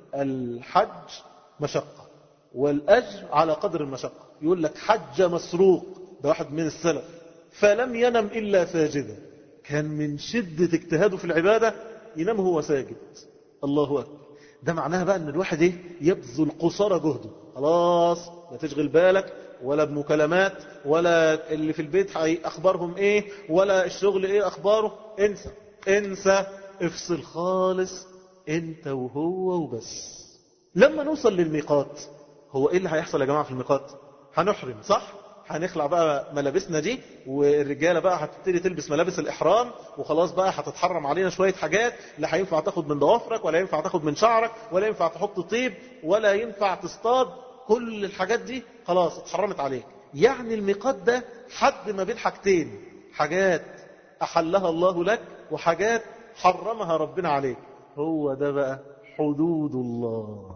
الحج مشقة والأجر على قدر المشقة. يقول لك حج مسروق، ده واحد من السلف، فلم ينم إلا ساجدا، كان من شدة اجتهاده في العبادة ينام هو ساجد. الله أكبر. ده معناها بقى ان الواحد يبذل قصارى جهده، خلاص لا تشغل بالك ولا بمكالمات ولا اللي في البيت اخبارهم ايه ولا الشغل ايه اخباره، انسى انسى، افصل خالص انت وهو وبس. لما نوصل للميقات، هو ايه اللي هيحصل يا جماعة في الميقات؟ هنحرم صح؟ هنخلع بقى ملابسنا دي، والرجالة بقى هتبتدي تلبس ملابس الإحرام، وخلاص بقى هتتحرم علينا شوية حاجات، لا هينفع تاخد من ضوافرك ولا ينفع تاخد من شعرك ولا ينفع تحط طيب ولا ينفع تصطاد، كل الحاجات دي خلاص اتحرمت عليك. يعني الميقات ده حد ما بين حاجتين، حاجات أحلها الله لك وحاجات حرمها ربنا عليك. هو ده بقى حدود الله،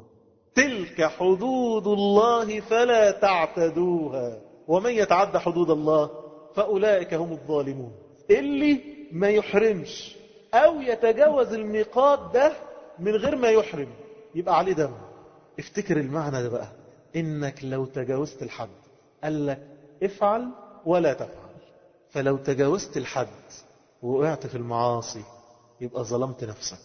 تلك حدود الله فلا تعتدوها ومن يتعدى حدود الله فأولئك هم الظالمون. اللي ما يحرمش أو يتجاوز الميقات ده من غير ما يحرم يبقى عليه دم. افتكر المعنى ده بقى، إنك لو تجاوزت الحد قال لك افعل ولا تفعل، فلو تجاوزت الحد وقعت في المعاصي يبقى ظلمت نفسك،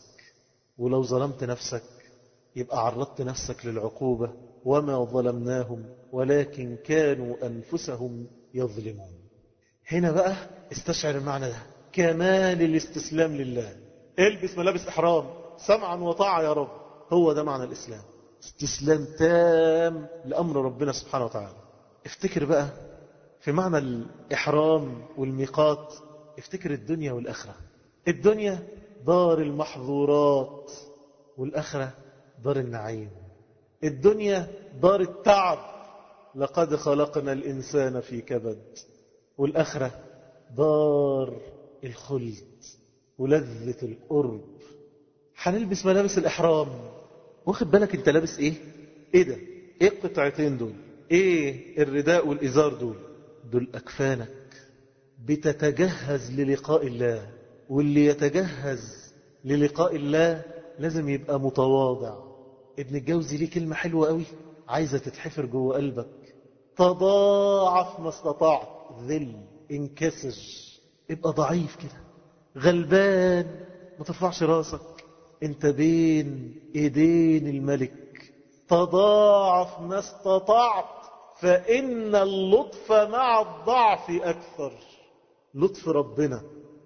ولو ظلمت نفسك يبقى عرضت نفسك للعقوبة. وما ظلمناهم ولكن كانوا أنفسهم يظلمون. هنا بقى استشعر المعنى ده، كمال الاستسلام لله. البس ملابس إحرام سمعا وطاعة يا رب، هو ده معنى الإسلام، استسلام تام لأمر ربنا سبحانه وتعالى. افتكر بقى في معنى الإحرام والميقات، افتكر الدنيا والآخرة. الدنيا دار المحظورات والآخرة دار النعيم. الدنيا دار التعب، لقد خلقنا الإنسان في كبد، والآخرة دار الخلد ولذة القرب. هنلبس ملابس الإحرام، واخد بالك انت لابس ايه؟ ايه ده؟ ايه القطعتين دول؟ ايه الرداء والإزار دول؟ دول أكفانك، بتتجهز للقاء الله. واللي يتجهز للقاء الله لازم يبقى متواضع. ابن الجوزي ليه كلمة حلوة قوي عايزة تتحفر جوه قلبك، تضاعف ما استطعت، ذل، انكسر، ابقى ضعيف كده، غلبان، ما ترفعش راسك، انت بين ايدين الملك. تضاعف ما استطعت فإن اللطف مع الضعف أكثر. لطف ربنا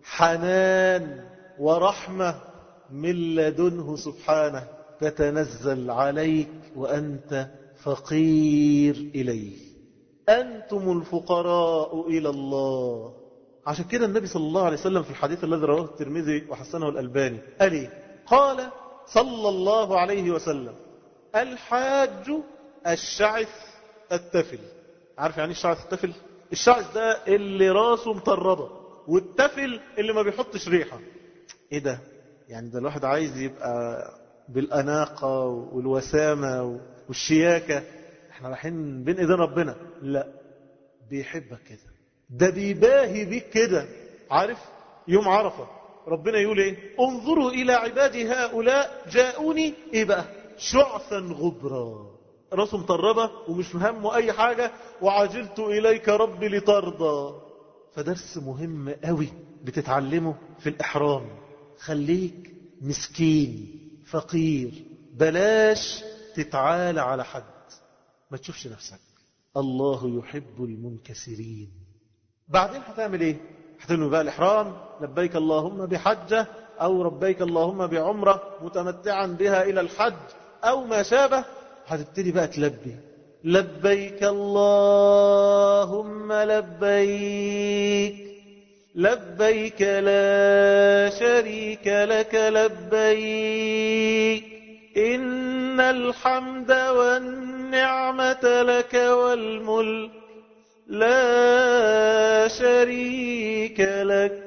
حنان ورحمة من لدنه سبحانه تتنزل عليك وأنت فقير إليه. أنتم الفقراء إلى الله. عشان كده النبي صلى الله عليه وسلم في الحديث الذي رواه الترمذي وحسنه الألباني قال إيه؟ قال صلى الله عليه وسلم الحاج الشعث التفل. عارف يعني الشعث التفل؟ الشعث ده اللي راسه مطربة، والتفل اللي ما بيحطش ريحة. ايه ده؟ يعني ده الواحد عايز يبقى بالأناقة والوسامة والشياكة، احنا رايحين بين ايدين ربنا. لا، بيحبك كده، ده بيباهي بيك كده. عارف يوم عرفة ربنا يقول ايه؟ انظروا الى عبادي هؤلاء جاءوني ايه بقى؟ شعثا غبرا، راسه مطربة ومش مهمه اي حاجة، وعجلت اليك ربي لترضى. فدرس مهم قوي بتتعلمه في الإحرام. خليك مسكين فقير، بلاش تتعالى على حد، ما تشوفش نفسك. الله يحب المنكسرين. بعدين هتعمل ايه؟ هتنوي بقى الإحرام، لبيك اللهم بحجة أو لبيك اللهم بعمرة متمتعا بها إلى الحج أو ما شابه. هتبتدي بقى تلبي، لبيك اللهم لبيك لبيك لا شريك لك لبيك إن الحمد والنعمة لك والملك لا شريك لك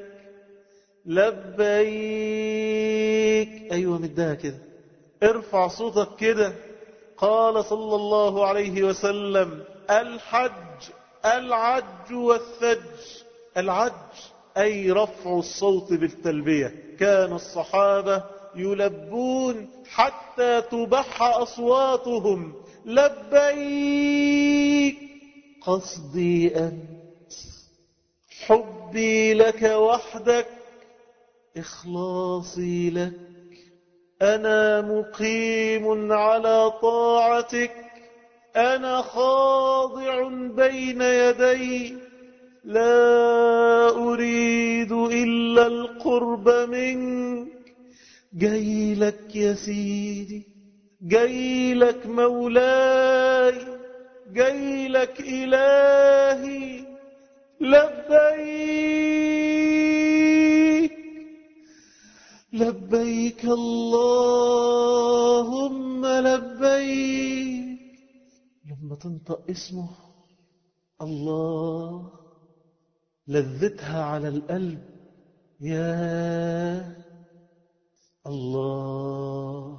لبيك. أيوة مدها كده، ارفع صوتك كده. قال صلى الله عليه وسلم الحج العج والثج. العج أي رفع الصوت بالتلبية. كان الصحابة يلبون حتى تبح أصواتهم لبيك قصدي أنت حبي لك وحدك إخلاصي لك أنا مقيم على طاعتك أنا خاضع بين يديك لا أريد إلا القرب منك جاي لك يا سيدي جاي لك مولاي جاي لك إلهي لبيك لبيك اللهم لبيك لما تنطق اسمه الله لذتها على القلب يا الله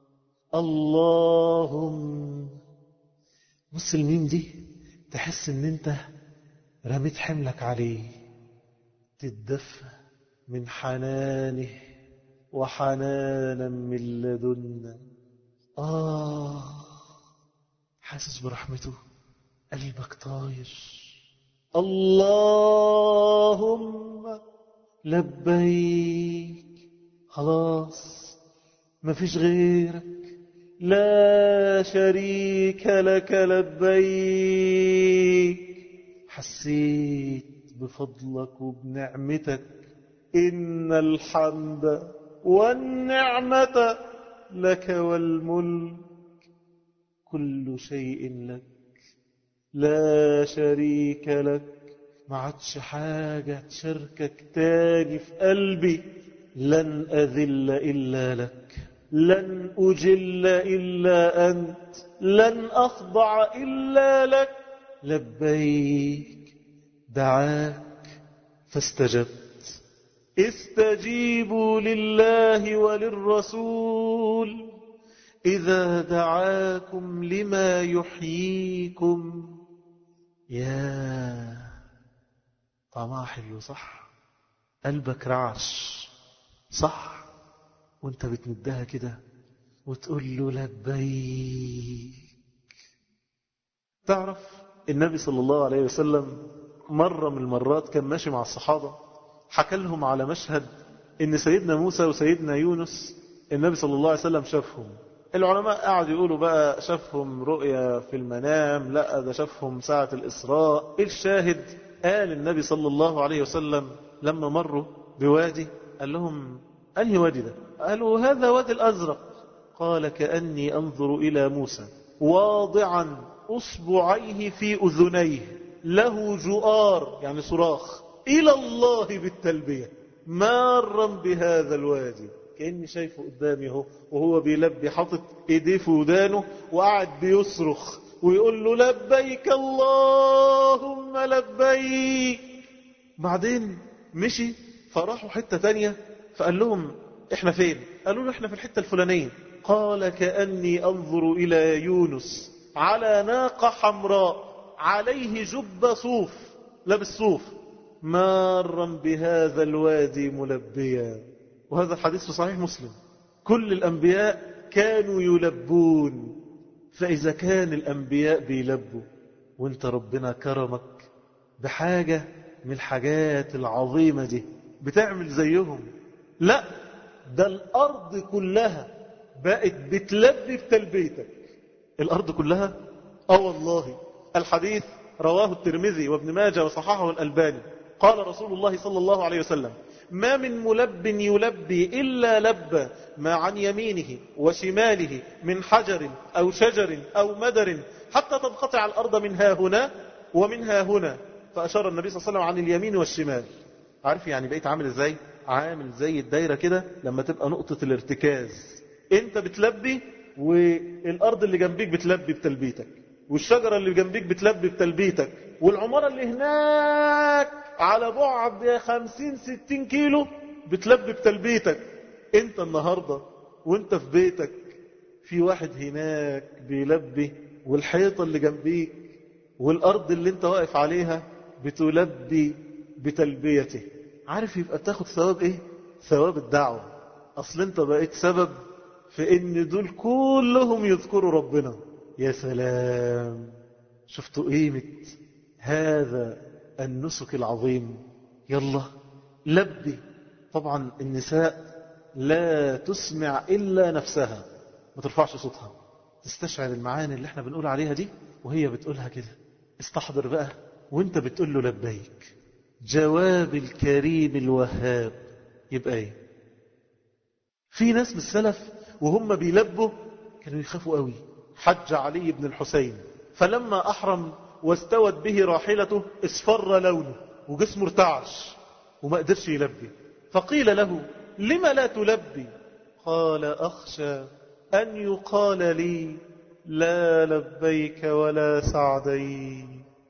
اللهم بص الميم دي تحس ان انت رميت حملك عليه تتدفى من حنانه وحنانا من لدنا حاسس برحمته قلبك طاير اللهم لبيك خلاص مفيش غيرك لا شريك لك لبيك حسيت بفضلك وبنعمتك إن الحمد والنعمة لك والملك كل شيء لك لا شريك لك ما عادش حاجة تشاركك تاني في قلبي لن أذل إلا لك لن أجل إلا أنت لن أخضع إلا لك لبيك دعاك فاستجبت استجيبوا لله وللرسول إذا دعاكم لما يحييكم يا طعمها حلو صح قلبك رعش صح وانت بتمدها كده وتقول له لبيك تعرف النبي صلى الله عليه وسلم مرة من المرات كان ماشي مع الصحابة حكى لهم على مشهد ان سيدنا موسى وسيدنا يونس النبي صلى الله عليه وسلم شافهم العلماء قعدوا يقولوا بقى شافهم رؤيا في المنام لا ده شافهم ساعة الإسراء الشاهد قال النبي صلى الله عليه وسلم لما مروا بوادي قال لهم أنهي وادي ده قالوا هذا وادي الأزرق قال كأني أنظر إلى موسى واضعا أصبعيه في أذنيه له جؤار يعني صراخ إلى الله بالتلبية مارا بهذا الوادي كأني شايفه قدامي اهو وهو بيلبي حاطط ايديه في ودانه وقعد بيصرخ ويقول له لبيك اللهم لبيك بعدين مشي فراحوا حتة تانية فقال لهم احنا فين قالوا له احنا في الحتة الفلانية قال كأني أنظر إلى يونس على ناقة حمراء عليه جب صوف لابس صوف مارا بهذا الوادي ملبيا وهذا الحديث في صحيح مسلم كل الأنبياء كانوا يلبون فإذا كان الأنبياء بيلبوا وانت ربنا كرمك بحاجة من الحاجات العظيمة دي بتعمل زيهم لا ده الأرض كلها بقت بتلبي بتلبيتك الأرض كلها والله الحديث رواه الترمذي وابن ماجه وصححه الألباني قال رسول الله صلى الله عليه وسلم ما من ملب يلبي إلا لبى ما عن يمينه وشماله من حجر أو شجر أو مدر حتى تنقطع الأرض منها هنا ومنها هنا فأشار النبي صلى الله عليه وسلم عن اليمين والشمال عارف يعني بقيت عامل ازاي عامل زي الدايرة كده لما تبقى نقطة الارتكاز انت بتلبي والأرض اللي جنبيك بتلبي بتلبيتك والشجرة اللي جنبيك بتلبي بتلبيتك والعمارة اللي هناك على بعد 50-60 كيلو بتلبي بتلبيتك انت النهاردة وانت في بيتك في واحد هناك بيلبي والحيطة اللي جنبيك والأرض اللي انت واقف عليها بتلبي بتلبيته عارف يبقى تاخد ثواب ايه ثواب الدعوة أصل أنت بقيت سبب في إن دول كلهم يذكروا ربنا. يا سلام، شفتوا قيمة هذا النسك العظيم؟ يلا لبي. طبعا النساء لا تسمع إلا نفسها، ما ترفعش صوتها، تستشعر المعاني اللي احنا بنقول عليها دي وهي بتقولها كده. استحضر بقى وانت بتقول له لبيك، جواب الكريم الوهاب يبقى ايه؟ في ناس بالسلف وهم بيلبوا كانوا يخافوا قوي. حج علي بن الحسين فلما أحرم واستوت به راحلته اصفر لونه وجسمه ارتعش وما قدرش يلبي، فقيل له لما لا تلبي؟ قال أخشى أن يقال لي لا لبيك ولا سعديك.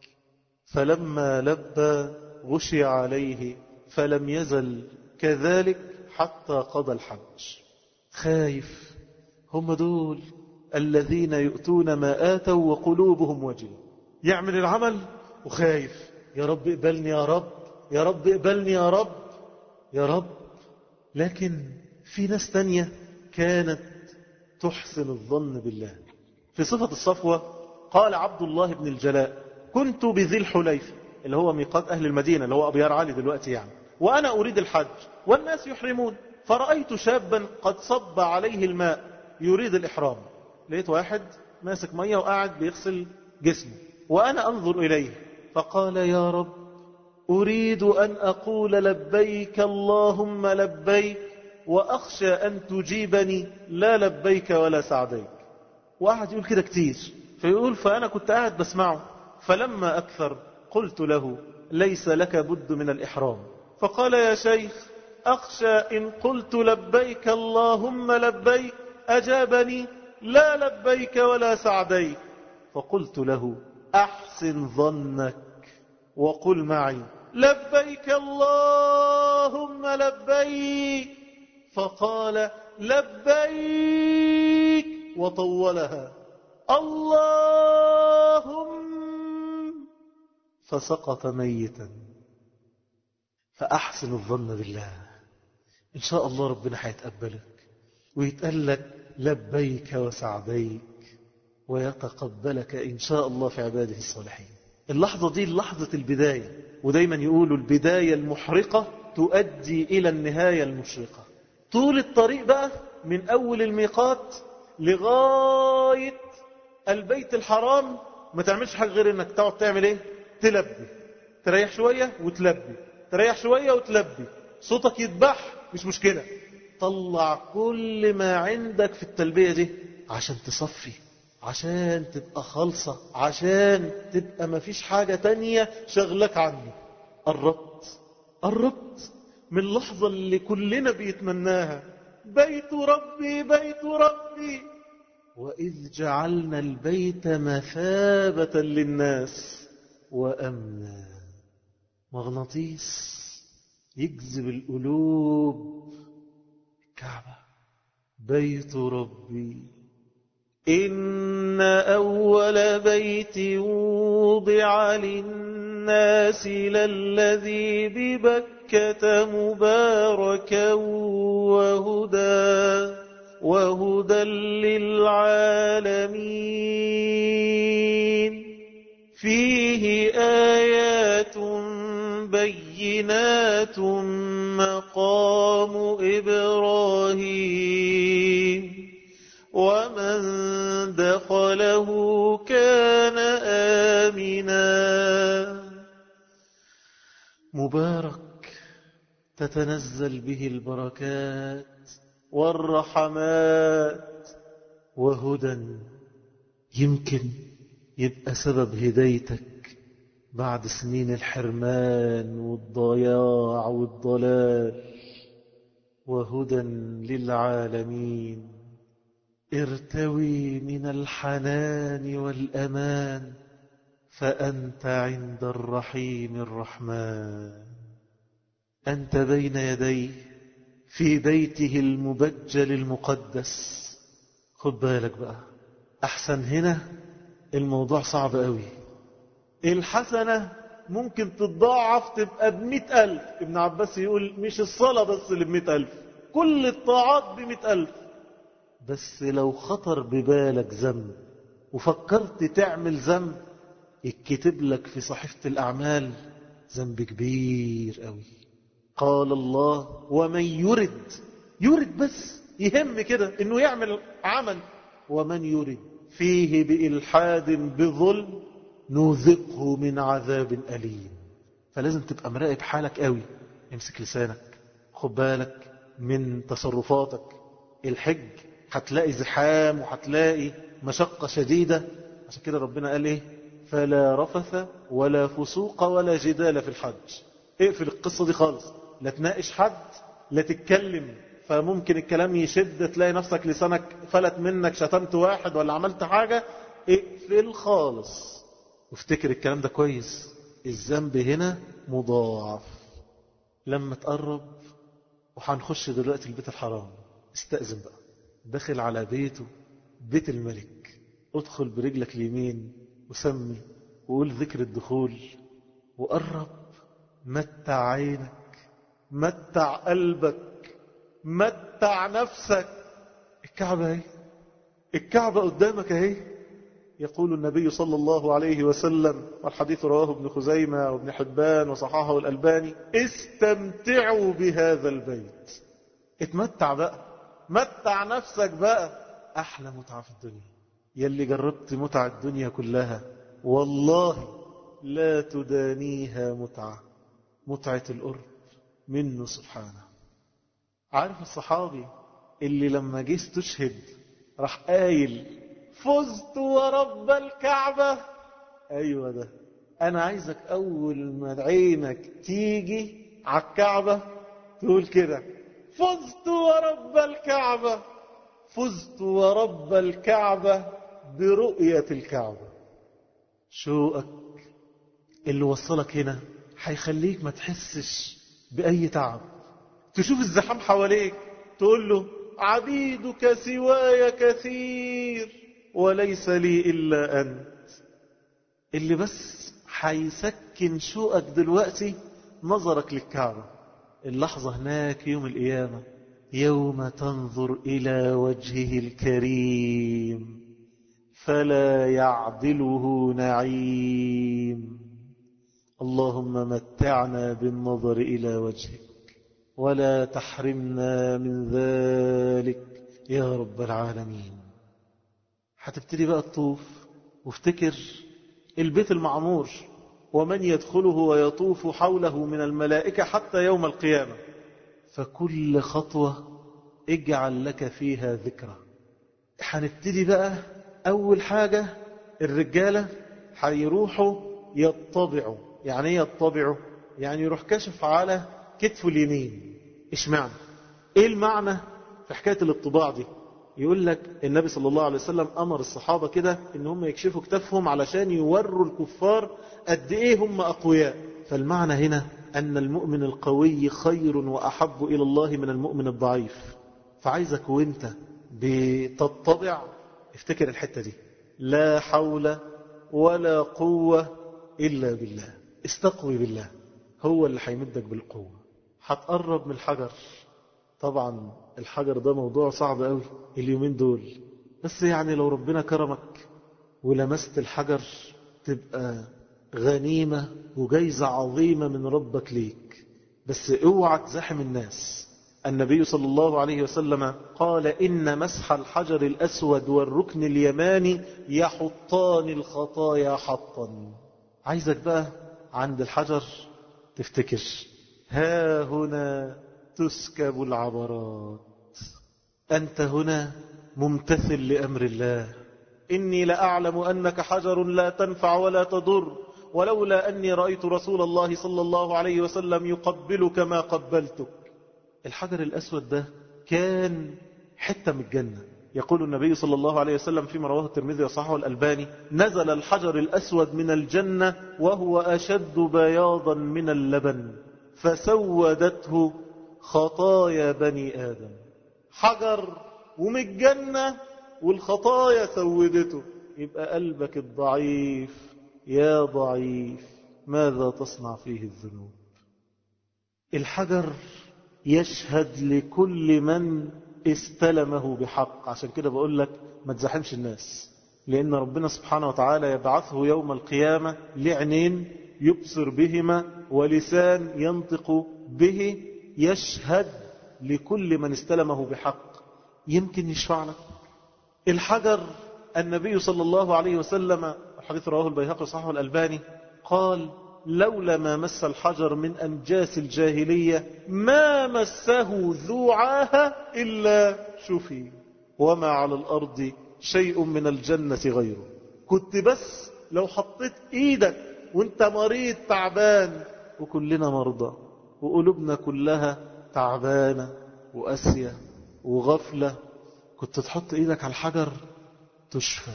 فلما لبى غشي عليه فلم يزل كذلك حتى قضى الحج. خايف. هم دول الذين يؤتون ما آتوا وقلوبهم وجلة، يعمل العمل وخايف، يا رب اقبلني يا رب، يا رب اقبلني يا رب، يا رب. لكن في ناس تانية كانت تحسن الظن بالله. في صفة الصفوة قال عبد الله بن الجلاء كنت بذي الحليفة اللي هو ميقات أهل المدينة اللي هو أبيار علي دلوقتي يعني، وأنا أريد الحج والناس يحرمون، فرأيت شابا قد صب عليه الماء يريد الإحرام. لقيت واحد ماسك مية وقاعد بيغسل جسمه وأنا أنظر إليه، فقال يا رب أريد أن أقول لبيك اللهم لبيك وأخشى أن تجيبني لا لبيك ولا سعديك. وقعد يقول كده كتير، فيقول فأنا كنت قاعد بسمعه، فلما أكثر قلت له ليس لك بد من الإحرام. فقال يا شيخ أخشى إن قلت لبيك اللهم لبيك أجابني لا لبيك ولا سعديك. فقلت له أحسن ظنك وقل معي لبيك اللهم لبيك. فقال لبيك وطولها اللهم، فسقط ميتا. فأحسن الظن بالله، إن شاء الله ربنا هيتقبلك ويتقال لك لبيك وسعديك ويتقبلك إن شاء الله في عباده الصالحين. اللحظة دي لحظة البداية، ودايما يقولوا البداية المحرقة تؤدي إلى النهاية المشرقة. طول الطريق بقى من أول الميقات لغاية البيت الحرام ما تعملش حاجة غير انك تقعد تعمل ايه؟ تلبي، تريح شوية وتلبي، تريح شوية وتلبي، صوتك يتبح مش مشكلة، طلع كل ما عندك في التلبية دي عشان تصفي، عشان تبقى خالصة، عشان تبقى ما فيش حاجة تانية شغلك عنه. قربت من اللحظة اللي كلنا بيتمناها، بيت ربي بيت ربي وإذ جعلنا البيت مثابة للناس وأمنا. مغناطيس يجذب القلوب. الكعبة بيت ربي. إن أول بيت وضع للناس للذي ببكة مباركا وهدى للعالمين فيه آيات بينات مقام إبراهيم ومن دخله كان آمنا. مبارك تتنزل به البركات والرحمات، وهدى يمكن يبقى سبب هدايتك بعد سنين الحرمان والضياع والضلال. وهدى للعالمين. ارتوي من الحنان والأمان فأنت عند الرحيم الرحمن. أنت بين يديه في بيته المبجل المقدس. خد بالك بقى، أحسن هنا الموضوع صعب قوي. الحسنة ممكن تتضاعف تبقى ب100,000. ابن عباس يقول مش الصلاة بس اللي ب100,000، كل الطاعات ب100,000. بس لو خطر ببالك ذنب وفكرت تعمل ذنب، يتكتب لك في صحيفة الأعمال ذنب كبير قوي. قال الله: ومن يرد بس يهم كده انه يعمل عمل، ومن يرد فيه بإلحاد بظلم نذقه من عذاب أليم. فلازم تبقى مراقب حالك قوي. امسك لسانك، خد بالك من تصرفاتك. الحج هتلاقي زحام وهتلاقي مشقة شديدة، عشان كده ربنا قال ايه؟ فلا رفث ولا فسوق ولا جدال في الحج. اقفل القصة دي خالص، لا تناقش حد، لا تتكلم، فممكن الكلام يشد تلاقي نفسك لسانك فلت منك، شتمت واحد ولا عملت حاجة. اقفل خالص وافتكر الكلام ده كويس. الذنب هنا مضاعف. لما تقرب، وهنخش دلوقتي البيت الحرام، استأذن بقى. دخل على بيته، بيت الملك، ادخل برجلك اليمين وسمي وقول ذكر الدخول وقرب. متع عينك، متع قلبك، متع نفسك. الكعبة اهي، الكعبة قدامك اهي. يقول النبي صلى الله عليه وسلم، والحديث رواه ابن خزيمة وابن حبان وصححه الألباني: استمتعوا بهذا البيت. اتمتع بقى، متع نفسك بقى. أحلى متعة في الدنيا. يلي جربت متع الدنيا كلها والله لا تدانيها متعة القرب منه سبحانه. عارف الصحابي اللي لما جه استشهد راح قايل: فزت ورب الكعبة. أيوة ده. أنا عايزك أول ما عينك تيجي على الكعبة تقول كده: فزت ورب الكعبة. فزت ورب الكعبة برؤية الكعبة. شوقك اللي وصلك هنا هيخليك ما تحسش بأي تعب. تشوف الزحام حواليك تقول له: عبيدك سواي كثير وليس لي إلا أنت. اللي بس هيسكن شوقك دلوقتي نظرك للكعبة. اللحظة هناك يوم القيامة، يوم تنظر إلى وجهه الكريم فلا يعدله نعيم. اللهم متعنا بالنظر إلى وجهك ولا تحرمنا من ذلك يا رب العالمين. هتبتدي بقى تطوف وافتكر البيت المعمور ومن يدخله ويطوف حوله من الملائكة حتى يوم القيامة. فكل خطوة اجعل لك فيها ذكرى. هنبتدي بقى أول حاجة، الرجالة هيروحوا يطبعوا. يعني ايه يطبعوا؟ يعني يروح كشف على كتفه اليمين. اشمعنى؟ ايه المعنى في حكاية الطباع دي؟ يقول لك النبي صلى الله عليه وسلم أمر الصحابة كده إن هم يكشفوا كتفهم علشان يوروا الكفار قد إيه هم أقوياء. فالمعنى هنا أن المؤمن القوي خير وأحب إلى الله من المؤمن الضعيف. فعايزك وانت بتطبع افتكر الحتة دي: لا حول ولا قوة إلا بالله. استقوي بالله، هو اللي هيمدك بالقوة. هتقرب من الحجر. طبعا الحجر ده موضوع صعب قوي اليومين دول، بس يعني لو ربنا كرمك ولمست الحجر تبقى غنيمة وجايزة عظيمة من ربك ليك. بس اوعى تزاحم الناس. النبي صلى الله عليه وسلم قال: إن مسح الحجر الأسود والركن اليماني يحطان الخطايا حطا. عايزك بقى عند الحجر تفتكر: ها هنا تسكب العبرات. أنت هنا ممتثل لأمر الله. إني لأعلم أنك حجر لا تنفع ولا تضر، ولولا أني رأيت رسول الله صلى الله عليه وسلم يقبلك ما قبلتك. الحجر الأسود ده كان حتة من الجنة. يقول النبي صلى الله عليه وسلم فيما رواه الترمذي وصححه الألباني: نزل الحجر الأسود من الجنة وهو أشد بياضا من اللبن فسودته خطايا بني آدم. حجر ومن الجنة والخطايا سودته. يبقى قلبك الضعيف يا ضعيف ماذا تصنع فيه الذنوب؟ الحجر يشهد لكل من استلمه بحق. عشان كده بقول لك ما تزاحمش الناس، لأن ربنا سبحانه وتعالى يبعثه يوم القيامة لعينين يبصر بهما ولسان ينطق به، يشهد لكل من استلمه بحق. يمكن يشفع لك. الحجر، النبي صلى الله عليه وسلم، الحديث رواه البيهقي صححه الألباني، قال لولا ما مس الحجر من أنجاس الجاهلية ما مسه ذو عاهة إلا شفي، وما على الأرض شيء من الجنة غيره. كنت بس لو حطيت إيدك وانت مريض تعبان، وكلنا مرضى وقلوبنا كلها تعبانة وأسية وغفلة، كنت تحط إيدك على الحجر تشفى.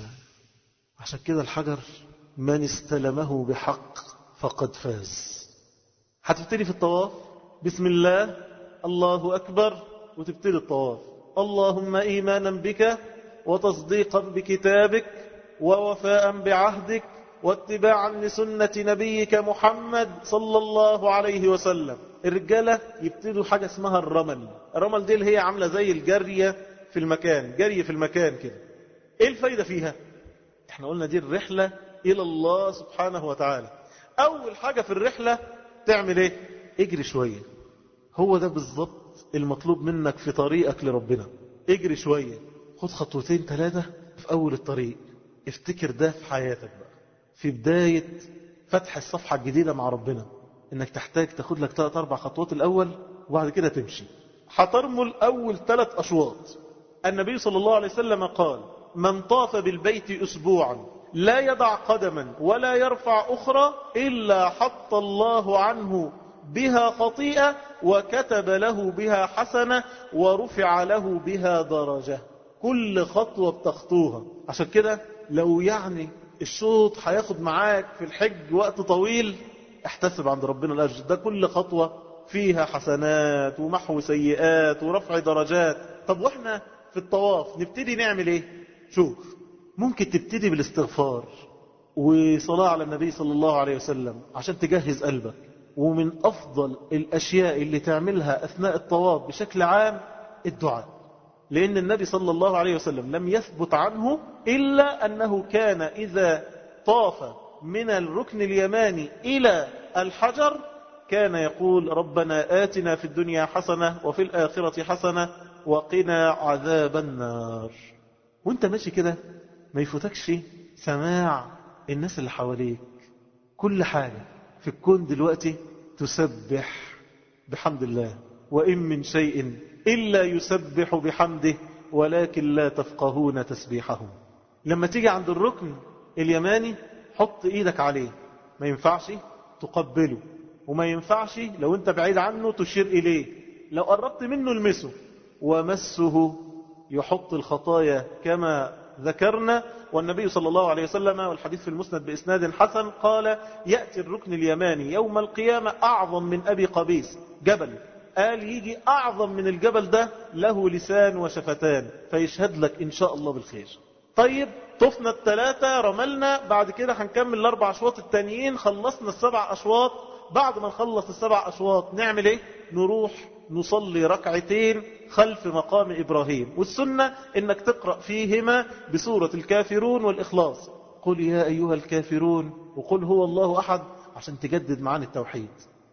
عشان كده الحجر من استلمه بحق فقد فاز. هتبتدي في الطواف بسم الله الله أكبر، وتبتدي الطواف اللهم إيمانا بك وتصديقا بكتابك ووفاء بعهدك واتباعا لسنة نبيك محمد صلى الله عليه وسلم. الرجالة يبتدوا حاجة اسمها الرمل. الرمل دي اللي هي عاملة زي الجرية في المكان، جري في المكان كده. ايه الفايدة فيها؟ احنا قلنا دي الرحلة الى الله سبحانه وتعالى. اول حاجة في الرحلة تعمل ايه؟ اجري شوية. هو ده بالظبط المطلوب منك في طريقك لربنا. اجري شوية، خد خطوتين 3 في اول الطريق. افتكر ده في حياتك بقى، في بداية فتح الصفحة الجديدة مع ربنا، انك تحتاج تاخد لك 3-4 خطوات الاول، وبعد كده تمشي. هترمل اول 3 أشواط. النبي صلى الله عليه وسلم قال من طاف بالبيت أسبوعا لا يضع قدما ولا يرفع أخرى إلا حط الله عنه بها خطيئة وكتب له بها حسنة ورفع له بها درجة. كل خطوة بتخطوها. عشان كده لو يعني الشوط هياخد معاك في الحج وقت طويل، احتسب عند ربنا الأجر ده. كل خطوة فيها حسنات ومحو سيئات ورفع درجات. طب واحنا في الطواف نبتدي نعمل ايه؟ شوف، ممكن تبتدي بالاستغفار وصلاة على النبي صلى الله عليه وسلم عشان تجهز قلبك. ومن أفضل الأشياء اللي تعملها أثناء الطواف بشكل عام الدعاء، لأن النبي صلى الله عليه وسلم لم يثبت عنه إلا أنه كان إذا طاف من الركن اليماني إلى الحجر كان يقول ربنا آتنا في الدنيا حسنة وفي الآخرة حسنة وقنا عذاب النار. وانت ماشي كده ما يفوتكش سماع الناس اللي حواليك. كل حاجة في الكون دلوقتي تسبح بحمد الله، وإن من شيء إلا يسبح بحمده ولكن لا تفقهون تسبيحهم. لما تيجي عند الركن اليماني حط إيدك عليه، ما ينفعش تقبله، وما ينفعش لو انت بعيد عنه تشير إليه، لو قربت منه المسه. ومسه يحط الخطايا كما ذكرنا. والنبي صلى الله عليه وسلم والحديث في المسند بإسناد حسن قال يأتي الركن اليماني يوم القيامة أعظم من أبي قبيس جبل. قال يجي أعظم من الجبل ده له لسان وشفتان فيشهد لك إن شاء الله بالخير. طيب طفنا 3 رملنا، بعد كده هنكمل 4 أشواط التانيين. خلصنا 7 أشواط. بعد ما نخلص 7 أشواط نعمل ايه؟ نروح نصلي 2 ركعتين خلف مقام إبراهيم. والسنة انك تقرأ فيهما بسورة الكافرون والإخلاص، قل يا أيها الكافرون وقل هو الله أحد، عشان تجدد معاني التوحيد.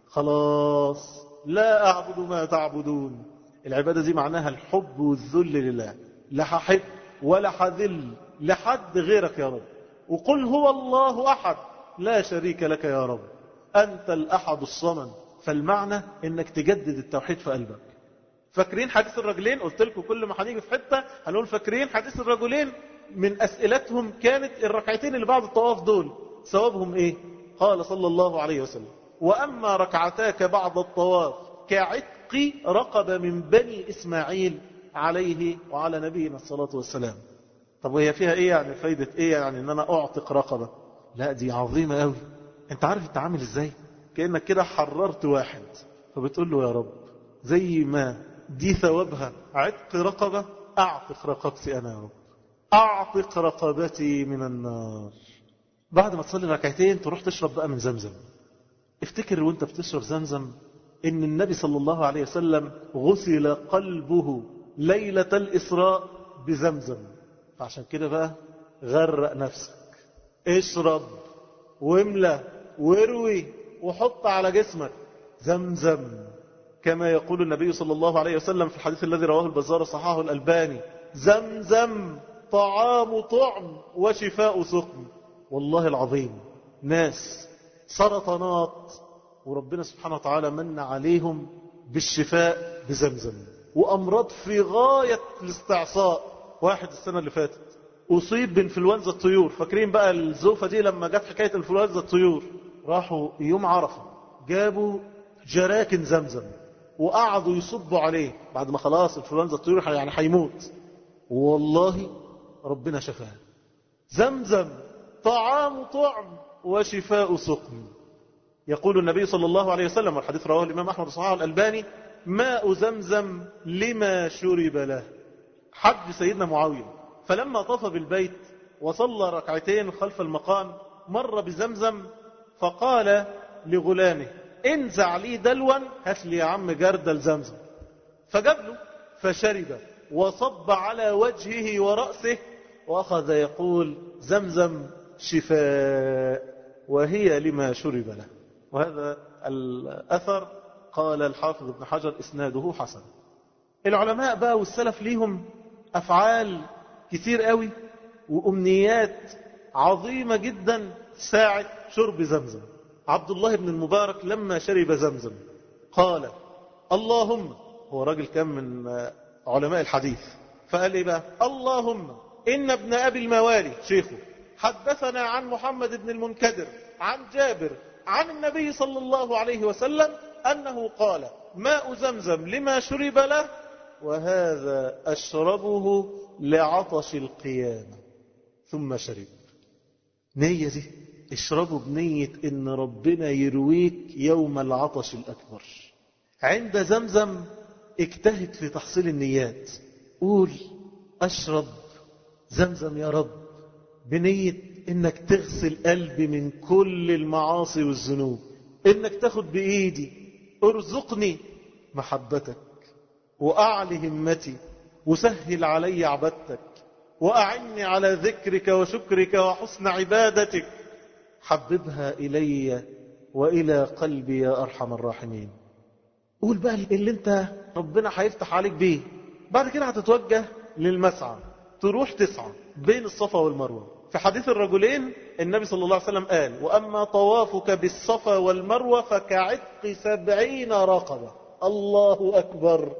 خلاص لا أعبد ما تعبدون. العبادة دي معناها الحب والذل لله، لا هحب ولا هذل لحد غيرك يا رب. وقل هو الله أحد لا شريك لك يا رب أنت الأحد الصمد. فالمعنى انك تجدد التوحيد في قلبك. فاكرين حديث الرجلين؟ قلت لكم كل ما هنيجي في حتة هنقول فاكرين حديث الرجلين؟ من أسئلتهم كانت 2 ركعتين اللي بعد الطواف دول ثوابهم ايه؟ قال صلى الله عليه وسلم وأما ركعتاك بعد الطواف كعتق رقبة من بني إسماعيل عليه وعلى نبينا الصلاة والسلام. طب وهي فيها ايه يعني؟ فايدة ايه يعني ان انا اعتق رقبة؟ لا دي عظيمة قوي. انت عارف انت عامل ازاي؟ كأنك كده حررت واحد، فبتقول له يا رب زي ما دي ثوابها عتق رقبة، اعتق رقبتي انا يا رب، اعتق رقبتي من النار. بعد ما تصلي 2 ركعتين تروح تشرب بقى من زمزم. افتكر وانت بتشرب زمزم إن النبي صلى الله عليه وسلم غسل قلبه ليلة الإسراء بزمزم. فعشان كده بقى غرق نفسك، اشرب واملى واروي وحط على جسمك زمزم، كما يقول النبي صلى الله عليه وسلم في الحديث الذي رواه البزار صححه الألباني: زمزم طعام طعم وشفاء سقم. والله العظيم ناس سرطانات وربنا سبحانه وتعالى من عليهم بالشفاء بزمزم، وأمراض في غاية الاستعصاء. واحد السنة اللي فاتت أصيب بإنفلونزا الطيور، فاكرين بقى الزوفة دي لما جت حكاية إنفلونزا الطيور، راحوا يوم عرفة جابوا جراكن زمزم وقعدوا يصبوا عليه بعد ما خلاص إنفلونزا الطيور يعني هيموت، والله ربنا شفاه. زمزم طعام طعم وشفاء سقم. يقول النبي صلى الله عليه وسلم والحديث رواه الإمام أحمد وصححه الألباني: ماء زمزم لما شرب له. حج سيدنا معاوية فلما طاف بالبيت وصلى ركعتين خلف المقام مر بزمزم فقال لغلامه: انزع لي دلوا، هات لي يا عم جردل زمزم. فجاب له فشرب وصب على وجهه ورأسه وأخذ يقول: زمزم شفاء وهي لما شرب له. وهذا الأثر قال الحافظ ابن حجر إسناده حسن. العلماء بقى والسلف ليهم أفعال كتير قوي وأمنيات عظيمة جدا ساعة شرب زمزم. عبد الله بن المبارك لما شرب زمزم قال: اللهم، هو راجل كان من علماء الحديث، فقال إيه بقى؟ اللهم إن ابن أبي الموالي شيخه حدثنا عن محمد بن المنكدر عن جابر عن النبي صلى الله عليه وسلم أنه قال: ماء زمزم لما شرب له وهذا أشربه لعطش القيامة. ثم شرب. نية دي اشربه بنية إن ربنا يرويك يوم العطش الأكبر. عند زمزم اجتهد في تحصيل النيات، قول: أشرب زمزم يا رب بنية إنك تغسل قلبي من كل المعاصي والذنوب، إنك تاخد بإيدي ارزقني محبتك وأعلي همتي وسهل علي عبادتك وأعني على ذكرك وشكرك وحسن عبادتك، حببها إلي وإلى قلبي يا أرحم الراحمين. قول بقى اللي انت ربنا هيفتح عليك بيه. بعد كده هتتوجه للمسعى، تروح تسعى بين الصفا والمروة. في حديث الرجلين النبي صلى الله عليه وسلم قال: وأما طوافك بالصفا والمروة فكعتق 70 رقبة. الله أكبر،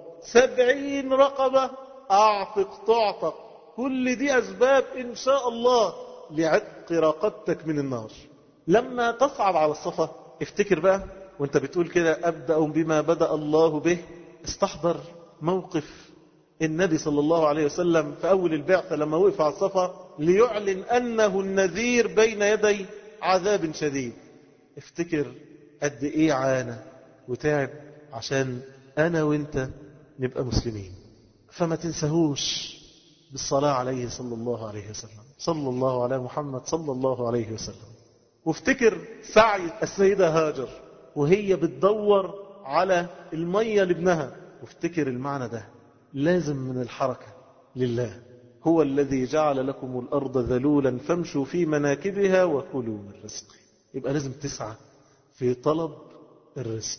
70 رقبة أعتق تعتق. كل دي أسباب إن شاء الله لعتق رقبتك من النار. لما تصعد على الصفا افتكر بقى وانت بتقول كده: أبدأ بما بدأ الله به. استحضر موقف النبي صلى الله عليه وسلم في أول البعثة لما وقف على الصفا ليعلن أنه النذير بين يدي عذاب شديد. افتكر قد إيه عانى وتعب عشان أنا وانت نبقى مسلمين. فما تنسهوش بالصلاة عليه صلى الله عليه وسلم. صلى الله على محمد صلى الله عليه وسلم. وافتكر سعي السيدة هاجر وهي بتدور على المية لابنها، وافتكر المعنى ده. لازم من الحركة لله. هو الذي جعل لكم الأرض ذلولا فامشوا في مناكبها وكلوا من رزقه. يبقى لازم تسعى في طلب الرزق.